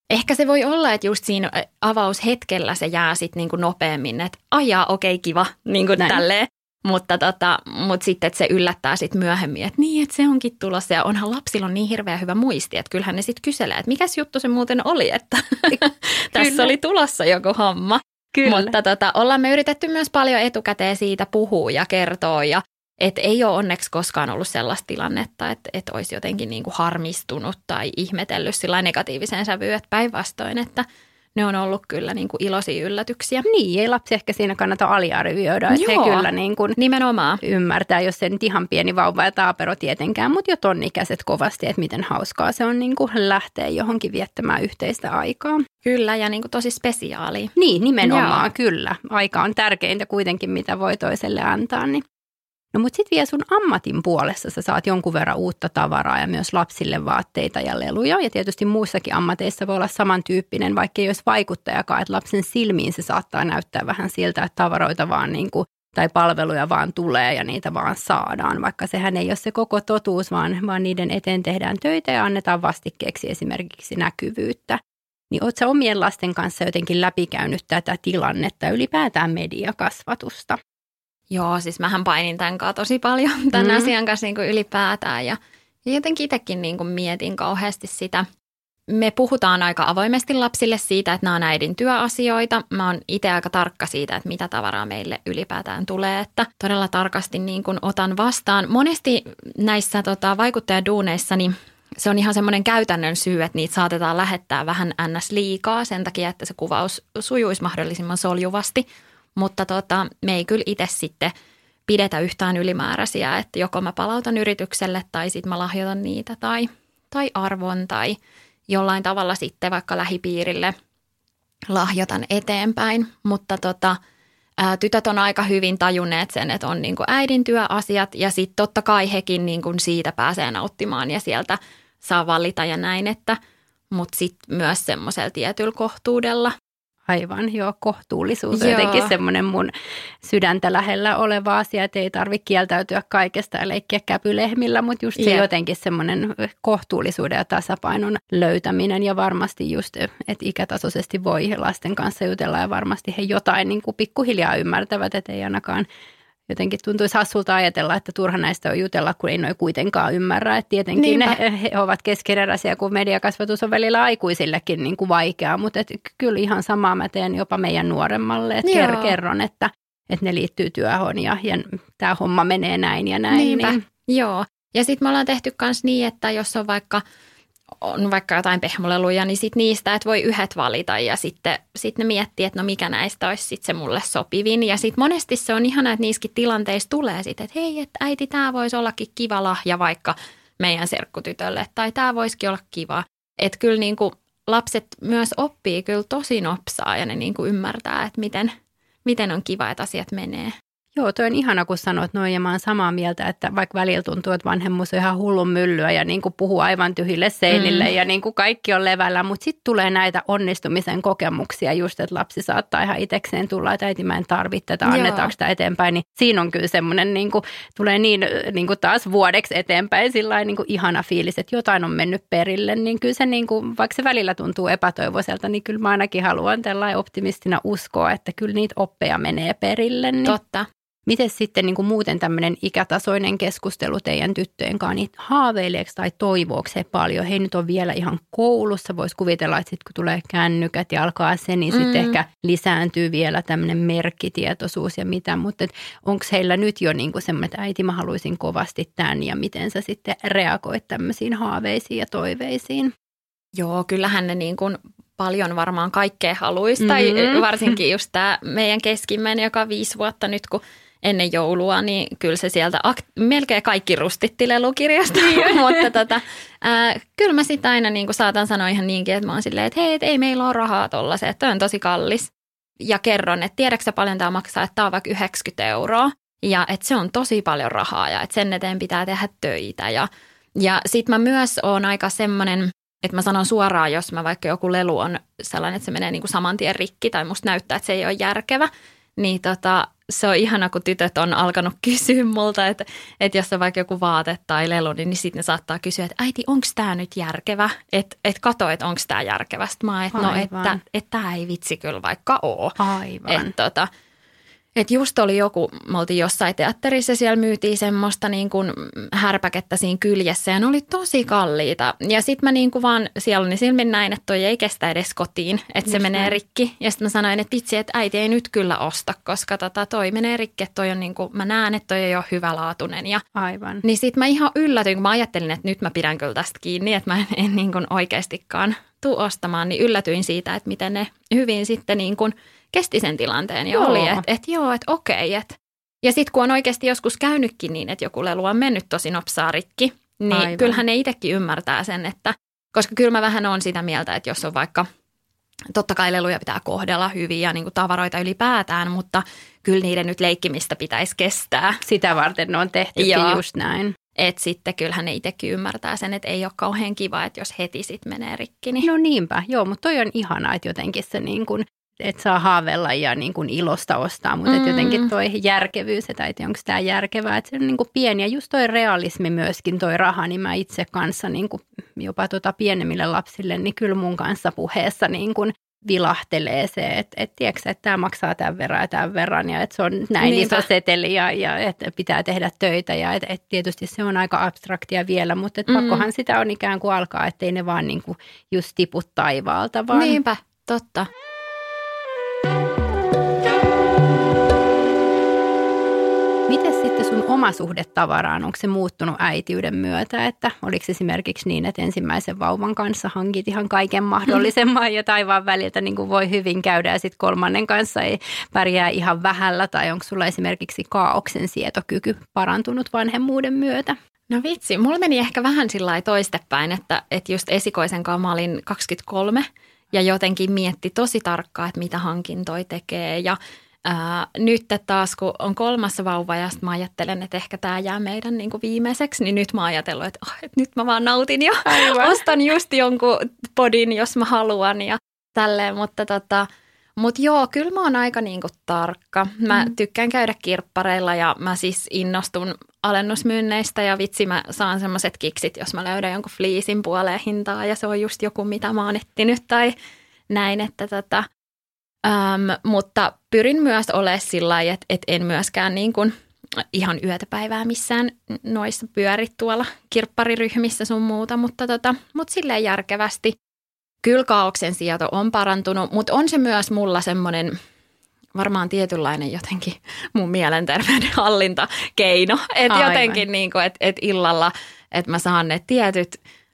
Ehkä se voi olla, että just siinä avaushetkellä se jää sitten niinku nopeammin, että ajaa okei okay, kiva, niin kuin tälleen. Mutta, tota, mutta sitten että se yllättää sitten myöhemmin, että niin, että se onkin tulossa. Ja onhan lapsilla on niin hirveän hyvä muisti, että kyllähän ne sitten kyselee, että mikäs juttu se muuten oli, että tässä oli tulossa joku homma. Kyllä. Mutta tota, ollaan me yritetty myös paljon etukäteen siitä puhua ja kertoa ja että ei ole onneksi koskaan ollut sellaista tilannetta, että, että olisi jotenkin niin kuin harmistunut tai ihmetellyt sillä negatiiviseen sävyyn, että päinvastoin, että ne on ollut kyllä niin kuin iloisia yllätyksiä. Niin, ei lapsi ehkä siinä kannata aliarvioida, että Joo, he kyllä niin kuin nimenomaan ymmärtää, jos se nyt ihan pieni vauva ja taapero tietenkään, mutta jo tonnikäiset kovasti, että miten hauskaa se on niin kuin lähteä johonkin viettämään yhteistä aikaa. Kyllä, ja niin kuin tosi spesiaalia. Niin, nimenomaan, Joo. Kyllä. Aika on tärkeintä kuitenkin, mitä voi toiselle antaa, niin. No mutta sitten vielä sun ammatin puolessa sä saat jonkun verran uutta tavaraa ja myös lapsille vaatteita ja leluja. Ja tietysti muissakin ammateissa voi olla samantyyppinen, vaikka ei olisi vaikuttajakaan, että lapsen silmiin se saattaa näyttää vähän siltä, että tavaroita vaan niin kuin, tai palveluja vaan tulee ja niitä vaan saadaan. Vaikka sehän ei ole se koko totuus, vaan, vaan niiden eteen tehdään töitä ja annetaan vastikkeeksi esimerkiksi näkyvyyttä. Niin ootko sä omien lasten kanssa jotenkin läpikäynyt tätä tilannetta, ylipäätään mediakasvatusta? Joo, siis mähän painin tämän kanssa tosi paljon tämän mm. asian kanssa niin kuin ylipäätään ja jotenkin itsekin niin kuin mietin kauheasti sitä. Me puhutaan aika avoimesti lapsille siitä, että nämä on äidin työasioita. Mä oon itse aika tarkka siitä, että mitä tavaraa meille ylipäätään tulee, että todella tarkasti niin kuin otan vastaan. Monesti näissä tota, vaikuttajaduuneissa niin se on ihan semmoinen käytännön syy, että niitä saatetaan lähettää vähän ns. Liikaa sen takia, että se kuvaus sujuisi mahdollisimman soljuvasti. Mutta tota, me ei kyllä itse sitten pidetä yhtään ylimääräisiä, että joko mä palautan yritykselle tai sitten mä lahjoitan niitä tai, tai arvon tai jollain tavalla sitten vaikka lähipiirille lahjoitan eteenpäin. Mutta tota, ää, tytöt on aika hyvin tajunneet sen, että on niinku äidin työasiat ja sitten totta kai hekin niinku siitä pääsee nauttimaan ja sieltä saa valita ja näin, että, mutta sitten myös semmoisella tietyllä kohtuudella. Aivan, joo, kohtuullisuus on joo. jotenkin semmoinen mun sydäntä lähellä oleva asia, että ei tarvitse kieltäytyä kaikesta ja leikkiä käpylehmillä, mutta just se Jep. jotenkin semmoinen kohtuullisuuden ja tasapainon löytäminen ja varmasti just, että ikätasoisesti voi lasten kanssa jutella ja varmasti he jotain niin kuin pikkuhiljaa ymmärtävät, että ei ainakaan jotenkin tuntuisi hassulta ajatella, että turha näistä on jutella, kun ei noi kuitenkaan ymmärrä. Että tietenkin ne, he ovat keskeneräisiä, kun mediakasvatus on välillä aikuisillekin niin kuin vaikeaa, mutta et kyllä ihan samaa mä teen jopa meidän nuoremmalle, että ker- kerron, että, että ne liittyy työhön ja, ja tämä homma menee näin ja näin. Niinpä, niin. Joo. Ja sitten me ollaan tehty myös niin, että jos on vaikka on vaikka jotain pehmoleluja, niin sit niistä, että voi yhdet valita ja sitten sit ne miettii, että no mikä näistä olisi sit se mulle sopivin. Ja sitten monesti se on ihana, että niissäkin tilanteissa tulee sitten, että hei, että äiti, tämä voisi ollakin kiva lahja vaikka meidän serkkutytölle tai tämä voisikin olla kiva. Että kyllä niin kuin lapset myös oppii kyllä tosi nopsaa ja ne niin kuin ymmärtää, että miten, miten on kiva, että asiat menee. Joo, toi on ihana, kun sanoit noin ja mä oon samaa mieltä, että vaikka välillä tuntuu, että vanhemmuus on ihan hullun myllyä ja niin kuin puhuu aivan tyhjille seinille mm. ja niin kuin kaikki on levällä, mutta sitten tulee näitä onnistumisen kokemuksia just, että lapsi saattaa ihan itsekseen tulla, että äiti mä en tarvitse tätä, annetaanko sitä eteenpäin, niin siinä on kyllä semmoinen, niin kuin, tulee niin, niin kuin taas vuodeksi eteenpäin sillä niin kuin ihana fiilis, että jotain on mennyt perille, niin kyllä se niin kuin, vaikka se välillä tuntuu epätoivoiselta, niin kyllä mä ainakin haluan tällainen optimistina uskoa, että kyllä niitä oppeja menee perille. Niin. Totta. Miten sitten niin kuin muuten tämmöinen ikätasoinen keskustelu teidän tyttöjen kanssa, niin haaveileeko tai toivooko he paljon? He nyt on vielä ihan koulussa, voisi kuvitella, että sitten kun tulee kännykät ja alkaa se, niin mm. sitten ehkä lisääntyy vielä tämmöinen merkkitietoisuus ja mitä. Mutta onko heillä nyt jo niin kuin semmoinen, että äiti mä haluaisin kovasti tämän ja miten sä sitten reagoit tämmöisiin haaveisiin ja toiveisiin? Joo, kyllähän ne niin kuin paljon varmaan kaikkea haluaisi, tai mm-hmm. varsinkin just tämä meidän keskimmäinen, joka on viisi vuotta nyt, kun ennen joulua, niin kyllä se sieltä ak- melkein kaikki rustitti lelukirjasta, mutta tota, ää, kyllä mä sitten aina niin kuin saatan sanoa ihan niinkin, että mä oon silleen, että hei, et ei meillä ole rahaa tollaiseen, että on tosi kallis. Ja kerron, että tiedätkö sä paljon tämä maksaa, että tämä on vaikka yhdeksänkymmentä euroa ja että se on tosi paljon rahaa ja että sen eteen pitää tehdä töitä. Ja, ja sitten mä myös oon aika semmoinen, että mä sanon suoraan, jos mä vaikka joku lelu on sellainen, että se menee niin kuin saman tien rikki tai musta näyttää, että se ei ole järkevä, niin tota, se on ihana, kun tytöt on alkanut kysyä multa, että, että jos on vaikka joku vaate tai lelu, niin sitten ne saattaa kysyä, että äiti, onko tämä nyt järkevä? Että et kato, että onko tämä järkevä. Sitten mä oon, että no, että et tämä ei vitsi kyllä vaikka ole. Aivan. Että tota, et just oli joku, me oltiin jossain teatterissa, siellä myytiin semmoista niin kuin härpäkettä siinä kyljessä ja ne oli tosi kalliita. Ja sitten mä niin kuin vaan siellä niin silmin näin, että toi ei kestä edes kotiin, että se menee näin. Rikki. Ja sitten mä sanoin, että vitsi, että äiti ei nyt kyllä osta, koska tota, toi menee rikki, että toi on niin kuin, mä näen, että toi ei ole hyvälaatuinen. Ja, aivan. Niin sitten mä ihan yllätyin, kun mä ajattelin, että nyt mä pidän kyllä tästä kiinni, että mä en, en niin kuin oikeastikaan tuu ostamaan, niin yllätyin siitä, että miten ne hyvin sitten niin kuin kesti sen tilanteen ja joo. oli, että et joo, että okei. Et. Ja sitten kun on oikeasti joskus käynytkin niin, että joku lelu on mennyt tosi nopsaa rikki, niin aivan. Kyllähän ne itsekin ymmärtää sen, että koska kyllä mä vähän on sitä mieltä, että jos on vaikka, totta kai leluja pitää kohdella hyvin ja niin kuin tavaroita ylipäätään, mutta kyllä niiden nyt leikkimistä pitäisi kestää. Sitä varten ne on tehtykin joo. just näin. Että sitten kyllähän ne itsekin ymmärtää sen, että ei ole kauhean kiva, että jos heti sitten menee rikki. Niin. No niinpä, joo, mutta toi on ihanaa, että jotenkin se niin kuin että saa haavella ja niin kuin ilosta ostaa, mutta mm. jotenkin toi järkevyys, että et onko tämä järkevää, että se on niin kuin pieni. Ja just toi realismi myöskin, toi raha, niin mä itse kanssa niin kuin jopa tota pienemmille lapsille, niin kyllä mun kanssa puheessa niin kuin vilahtelee se, että et, tiedätkö, että tämä maksaa tämän verran ja tämän verran ja että se on näin Niinpä. Iso seteli ja, ja että pitää tehdä töitä ja että et tietysti se on aika abstraktia vielä, mutta et mm. pakkohan sitä on ikään kuin alkaa, ettei ne vaan niin kuin just tipu taivaalta. Vaan Niinpä, totta. Miten sitten sun oma suhde tavaraan, onko se muuttunut äitiyden myötä, että oliko esimerkiksi niin, että ensimmäisen vauvan kanssa hankit ihan kaiken mahdollisemman ja taivaan väliltä niin kuin voi hyvin käydä ja sitten kolmannen kanssa ei pärjää ihan vähällä tai onko sulla esimerkiksi kaaoksen sietokyky parantunut vanhemmuuden myötä? No vitsi, mulla meni ehkä vähän sillä lailla toistepäin, että, että just esikoisen kanssa mä olin kaksikymmentäkolme ja jotenkin mietti tosi tarkkaan, että mitä hankintoja tekee ja Ää, nyt taas, kun on kolmas vauva ja sitten mä ajattelen, että ehkä tämä jää meidän niin kuin viimeiseksi, niin nyt mä oon ajatellut, että, oh, että nyt mä vaan nautin ja aivan. Ostan just jonkun podin, jos mä haluan ja tälleen, mutta tota, mut joo, kyllä mä oon aika niin kuin tarkka. Mä mm. tykkään käydä kirppareilla ja mä siis innostun alennusmyynneistä ja vitsi mä saan semmoiset kiksit, jos mä löydän jonkun fliisin puoleen hintaa ja se on just joku, mitä mä oon etsinyt tai näin, että tota Ähm, mutta pyrin myös olemaan sillä lailla, että, että en myöskään niin kuin ihan yötä päivää missään noissa pyöri tuolla kirppariryhmissä sun muuta, mutta, tota, mutta silleen järkevästi. Kyllä kaaoksen sieto on parantunut, mutta on se myös mulla semmoinen varmaan tietynlainen jotenkin mun mielenterveyden hallintakeino. Että jotenkin niin kuin, että, että illalla, että mä saan ne tietyt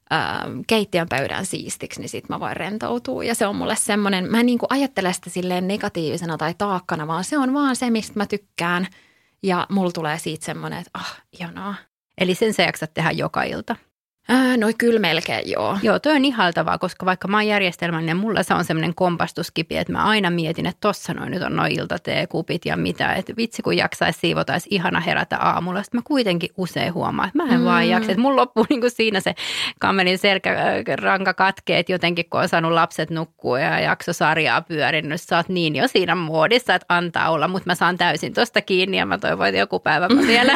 keittiön pöydän siistiksi, niin sit mä voin rentoutua. Ja se on mulle semmoinen, mä en niin kuin ajattele sitä silleen negatiivisena tai taakkana, vaan se on vaan se, mistä mä tykkään. Ja mulla tulee siitä semmoinen, että ah, ihanaa. Eli sen sä jaksat tehdä joka ilta? Ää, no kyllä melkein, joo. Joo, toi on ihaltavaa, koska vaikka mä oon järjestelmällinen, mulla se on semmoinen kompastuskipi, että mä aina mietin, että tossa noin nyt on noin iltateekupit ja mitä, että vitsi kun jaksaisi siivota, olisi ihana herätä aamulla. Sitten mä kuitenkin usein huomaan, että mä en mm. vaan jaksa, että mulla loppuu niin kuin siinä se kammelin selkäranka katkee, että jotenkin kun on saanut lapset nukkua ja jakso sarjaa pyörinyt, sä oot niin jo siinä muodissa, että antaa olla, mutta mä saan täysin tosta kiinni ja mä toivon, että joku päivä mä vielä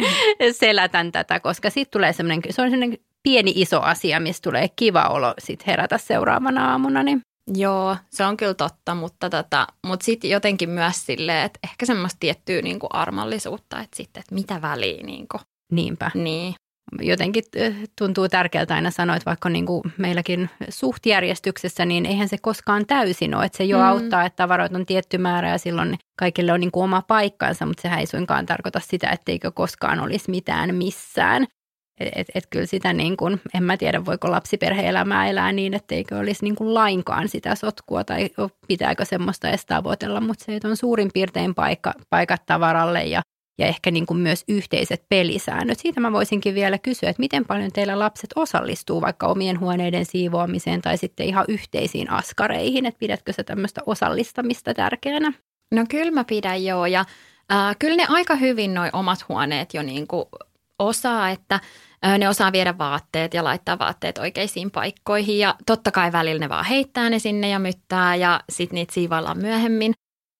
selätän tätä, koska siitä tulee semmoinen, se on semmoinen pieni iso asia, mistä tulee kiva olo sit herätä seuraavana aamuna. Niin. Joo, se on kyllä totta, mutta, tota, mutta sitten jotenkin myös silleen, että ehkä semmoista tiettyä niinku armollisuutta, että sitten, että mitä väliä. Niinku. Niinpä. Niin. Jotenkin tuntuu tärkeältä aina sanoa, että vaikka niin kuin meilläkin suhtjärjestyksessä, niin eihän se koskaan täysin ole. Että se jo mm. auttaa, että tavaroita on tietty määrä ja silloin kaikille on niin kuin oma paikkansa, mutta sehän ei suinkaan tarkoita sitä, etteikö koskaan olisi mitään missään. Että et kyllä sitä niin kuin, en mä tiedä voiko lapsiperhe-elämää elää niin, etteikö olisi niin kuin lainkaan sitä sotkua tai pitääkö semmoista edes tavoitella, mutta se, että on suurin piirtein paikka, paikat tavaralle ja, ja ehkä niin kuin myös yhteiset pelisäännöt. Siitä mä voisinkin vielä kysyä, että miten paljon teillä lapset osallistuu vaikka omien huoneiden siivoamiseen tai sitten ihan yhteisiin askareihin, että pidätkö sä tämmöistä osallistamista tärkeänä? No kyllä mä pidän joo ja äh, kyllä ne aika hyvin noi omat huoneet jo niin kuin osaa, että ne osaa viedä vaatteet ja laittaa vaatteet oikeisiin paikkoihin ja totta kai välillä ne vaan heittää ne sinne ja myttää ja sitten niitä siivoillaan myöhemmin.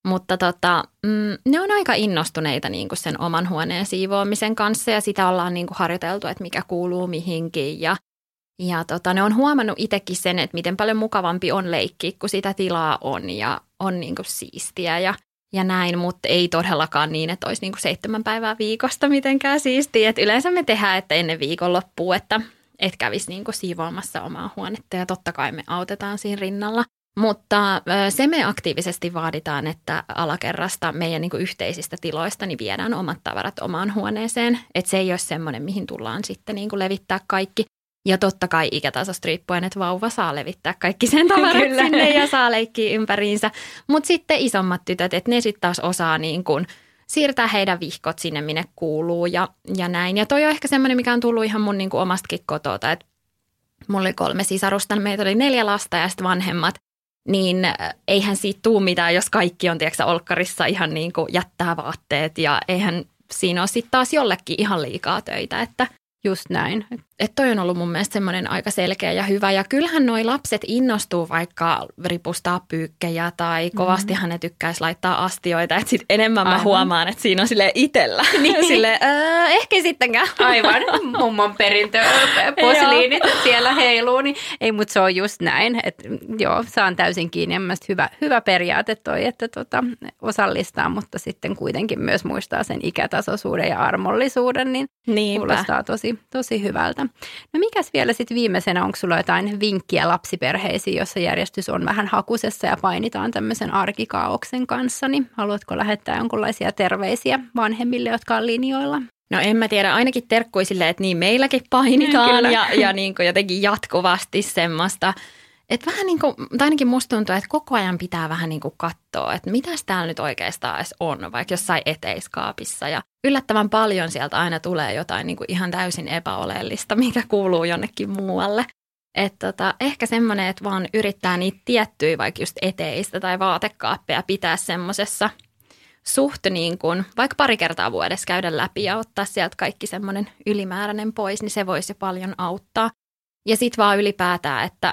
Mutta tota, mm, ne on aika innostuneita niin kuin sen oman huoneen siivoamisen kanssa ja sitä ollaan niin kuin harjoiteltu, että mikä kuuluu mihinkin. Ja, ja tota, ne on huomannut itsekin sen, että miten paljon mukavampi on leikkiä, kun sitä tilaa on ja on niin kuin siistiä ja, ja näin. Mutta ei todellakaan niin, että olisi niin kuin seitsemän päivää viikosta mitenkään siistiä. Et yleensä me tehdään, että ennen viikonloppua, että et kävisi niin kuin siivoamassa omaa huonetta ja totta kai me autetaan siinä rinnalla. Mutta se me aktiivisesti vaaditaan, että alakerrasta meidän niin kuin yhteisistä tiloista niin viedään omat tavarat omaan huoneeseen. Että se ei ole semmoinen, mihin tullaan sitten niin kuin levittää kaikki. Ja totta kai ikätasosta riippuen, että vauva saa levittää kaikki sen tavarat sinne ja saa leikkiä ympäriinsä. Mutta sitten isommat tytöt, että ne sitten taas osaa niin kuin siirtää heidän vihkot sinne, minne kuuluu ja, ja näin. Ja toi on ehkä semmoinen, mikä on tullut ihan mun niin kuin omastakin kotota, että mulla oli kolme sisarusta, meitä oli neljä lasta ja sitten vanhemmat. Niin eihän siitä tule mitään, jos kaikki on tiedätkö, olkkarissa ihan niin kuin jättää vaatteet ja eihän siinä ole sitten taas jollekin ihan liikaa töitä, että just näin. Että toi on ollut mun mielestä semmoinen aika selkeä ja hyvä. Ja kyllähän noi lapset innostuu vaikka ripustaa pyykkejä tai kovastihan ne tykkäisi laittaa astioita. Että sit enemmän mä Aivan. huomaan, että siinä on silleen itellä. Niin. Silleen, öö, ehkä sittenkään. Aivan. Mummon perintö, posliinit siellä heiluu. Niin ei, mutta se on just näin. Että joo, saan täysin kiinni. En mielestä hyvä, hyvä periaate toi, että tota, osallistaa, mutta sitten kuitenkin myös muistaa sen ikätasoisuuden ja armollisuuden. Niin Niinpä. Kuulostaa tosi, tosi hyvältä. No mikäs vielä sitten viimeisenä, onko sulla jotain vinkkiä lapsiperheisiin, jossa järjestys on vähän hakusessa ja painitaan tämmöisen arkikaaoksen kanssa, niin haluatko lähettää jonkinlaisia terveisiä vanhemmille, jotka on linjoilla? No en mä tiedä, ainakin terkkuisille, että niin meilläkin painitaan ja, ja niin kuin jotenkin jatkuvasti semmoista. Että vähän niin kuin, tai ainakin musta tuntuu, että koko ajan pitää vähän niin kuin katsoa, että mitäs täällä nyt oikeastaan edes on, vaikka jossain eteiskaapissa. Ja yllättävän paljon sieltä aina tulee jotain niin kuin ihan täysin epäoleellista, mikä kuuluu jonnekin muualle. Että tota, ehkä semmoinen, että vaan yrittää niitä tiettyjä vaikka just eteistä tai vaatekaappeja pitää semmoisessa suht niin kuin, vaikka pari kertaa vuodessa käydä läpi ja ottaa sieltä kaikki semmoinen ylimääräinen pois, niin se voisi jo paljon auttaa. Ja sitten vaan ylipäätään, että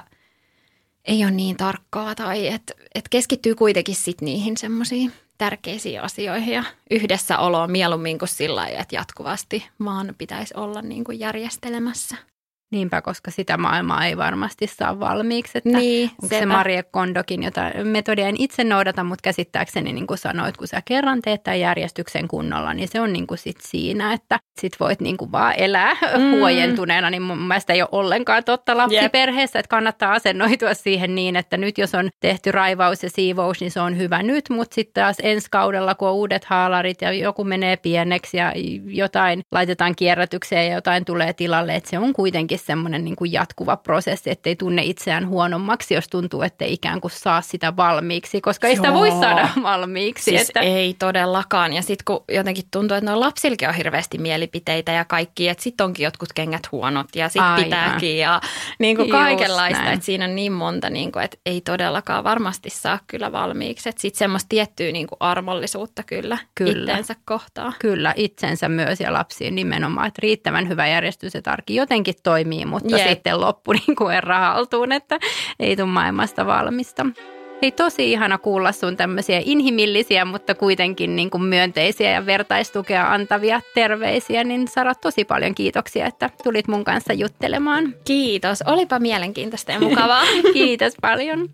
ei ole niin tarkkaa tai että et keskittyy kuitenkin sit niihin semmoisiin tärkeisiin asioihin ja yhdessäoloon mieluummin kuin sillä lailla, että jatkuvasti vaan pitäisi olla niin kuin järjestelemässä. Niinpä, koska sitä maailmaa ei varmasti saa valmiiksi. Että niin, onko se Marie Kondokin, jota metodia en itse noudata, mutta käsittääkseni niin kuin sanoit, kun sä kerran teet tämän järjestyksen kunnolla, niin se on niin kuin sit siinä, että sit voit niin kuin vaan elää mm. huojentuneena. Niin mun mielestä ei ole ollenkaan totta lapsiperheessä, että kannattaa asennoitua siihen niin, että nyt jos on tehty raivaus ja siivous, niin se on hyvä nyt, mutta sitten taas ensi kaudella, kun on uudet haalarit ja joku menee pieneksi ja jotain laitetaan kierrätykseen ja jotain tulee tilalle, että se on kuitenkin semmoinen niin kuin jatkuva prosessi, ettei tunne itseään huonommaksi, jos tuntuu, ettei ikään kuin saa sitä valmiiksi, koska ei sitä voi saada valmiiksi. Siis että ei todellakaan. Ja sitten kun jotenkin tuntuu, että noilla lapsillakin on hirveästi mielipiteitä ja kaikki, että sitten onkin jotkut kengät huonot ja sitten pitääkin ja niin kuin kaikenlaista. Että siinä on niin monta, niin kuin, että ei todellakaan varmasti saa kyllä valmiiksi. Että sitten semmoista tiettyä niin kuin armollisuutta kyllä, kyllä itsensä kohtaa. Kyllä, itsensä myös ja lapsiin nimenomaan, että riittävän hyvä järjestys ja arki jotenkin toimii, mutta Jep. sitten loppu niin kuin erra haltuun, että ei tule maailmasta valmista. Hei, tosi ihana kuulla sun tämmöisiä inhimillisiä, mutta kuitenkin niin kuin myönteisiä ja vertaistukea antavia terveisiä, niin Sara, tosi paljon kiitoksia, että tulit mun kanssa juttelemaan. Kiitos, olipa mielenkiintoista ja mukavaa. Kiitos paljon.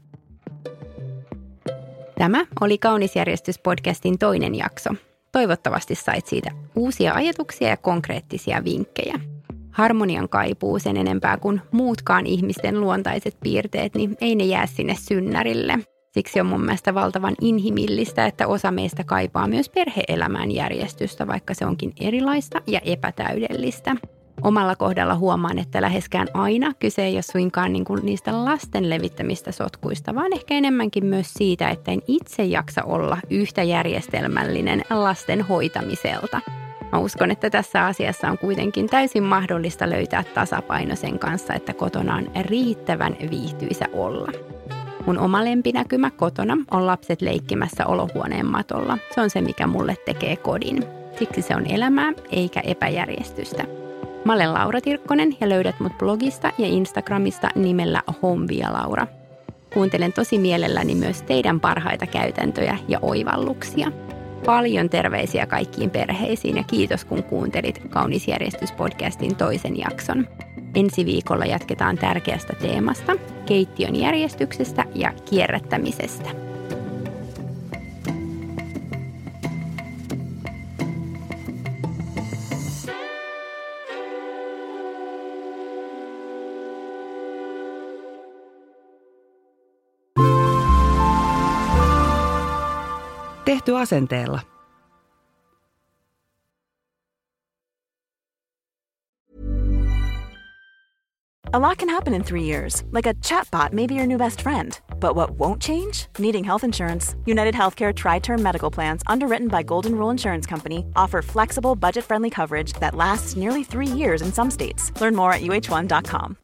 Tämä oli Kaunis järjestys-podcastin toinen jakso. Toivottavasti sait siitä uusia ajatuksia ja konkreettisia vinkkejä. Harmonian kaipuu sen enempää kuin muutkaan ihmisten luontaiset piirteet, niin ei ne jää sinne synnärille. Siksi on mun mielestä valtavan inhimillistä, että osa meistä kaipaa myös perhe-elämään järjestystä, vaikka se onkin erilaista ja epätäydellistä. Omalla kohdalla huomaan, että läheskään aina kyse ei ole suinkaan niin kuin niistä lasten levittämistä sotkuista, vaan ehkä enemmänkin myös siitä, että en itse jaksa olla yhtä järjestelmällinen lasten hoitamiselta. Mä uskon, että tässä asiassa on kuitenkin täysin mahdollista löytää tasapaino sen kanssa, että kotona on riittävän viihtyisä olla. Mun oma lempinäkymä kotona on lapset leikkimässä olohuoneen matolla. Se on se, mikä mulle tekee kodin. Siksi se on elämää eikä epäjärjestystä. Mä olen Laura Tirkkonen ja löydät mut blogista ja Instagramista nimellä Homevia Laura. Kuuntelen tosi mielelläni myös teidän parhaita käytäntöjä ja oivalluksia. Paljon terveisiä kaikkiin perheisiin ja kiitos kun kuuntelit Kaunis järjestys-podcastin toisen jakson. Ensi viikolla jatketaan tärkeästä teemasta, keittiön järjestyksestä ja kierrättämisestä. Tehty asenteella. A lot can happen in three years, like a chatbot may be your new best friend. But what won't change? Needing health insurance. United Healthcare Tri-Term Medical Plans, underwritten by Golden Rule Insurance Company, offer flexible, budget-friendly coverage that lasts nearly three years in some states. Learn more at U H one dot com.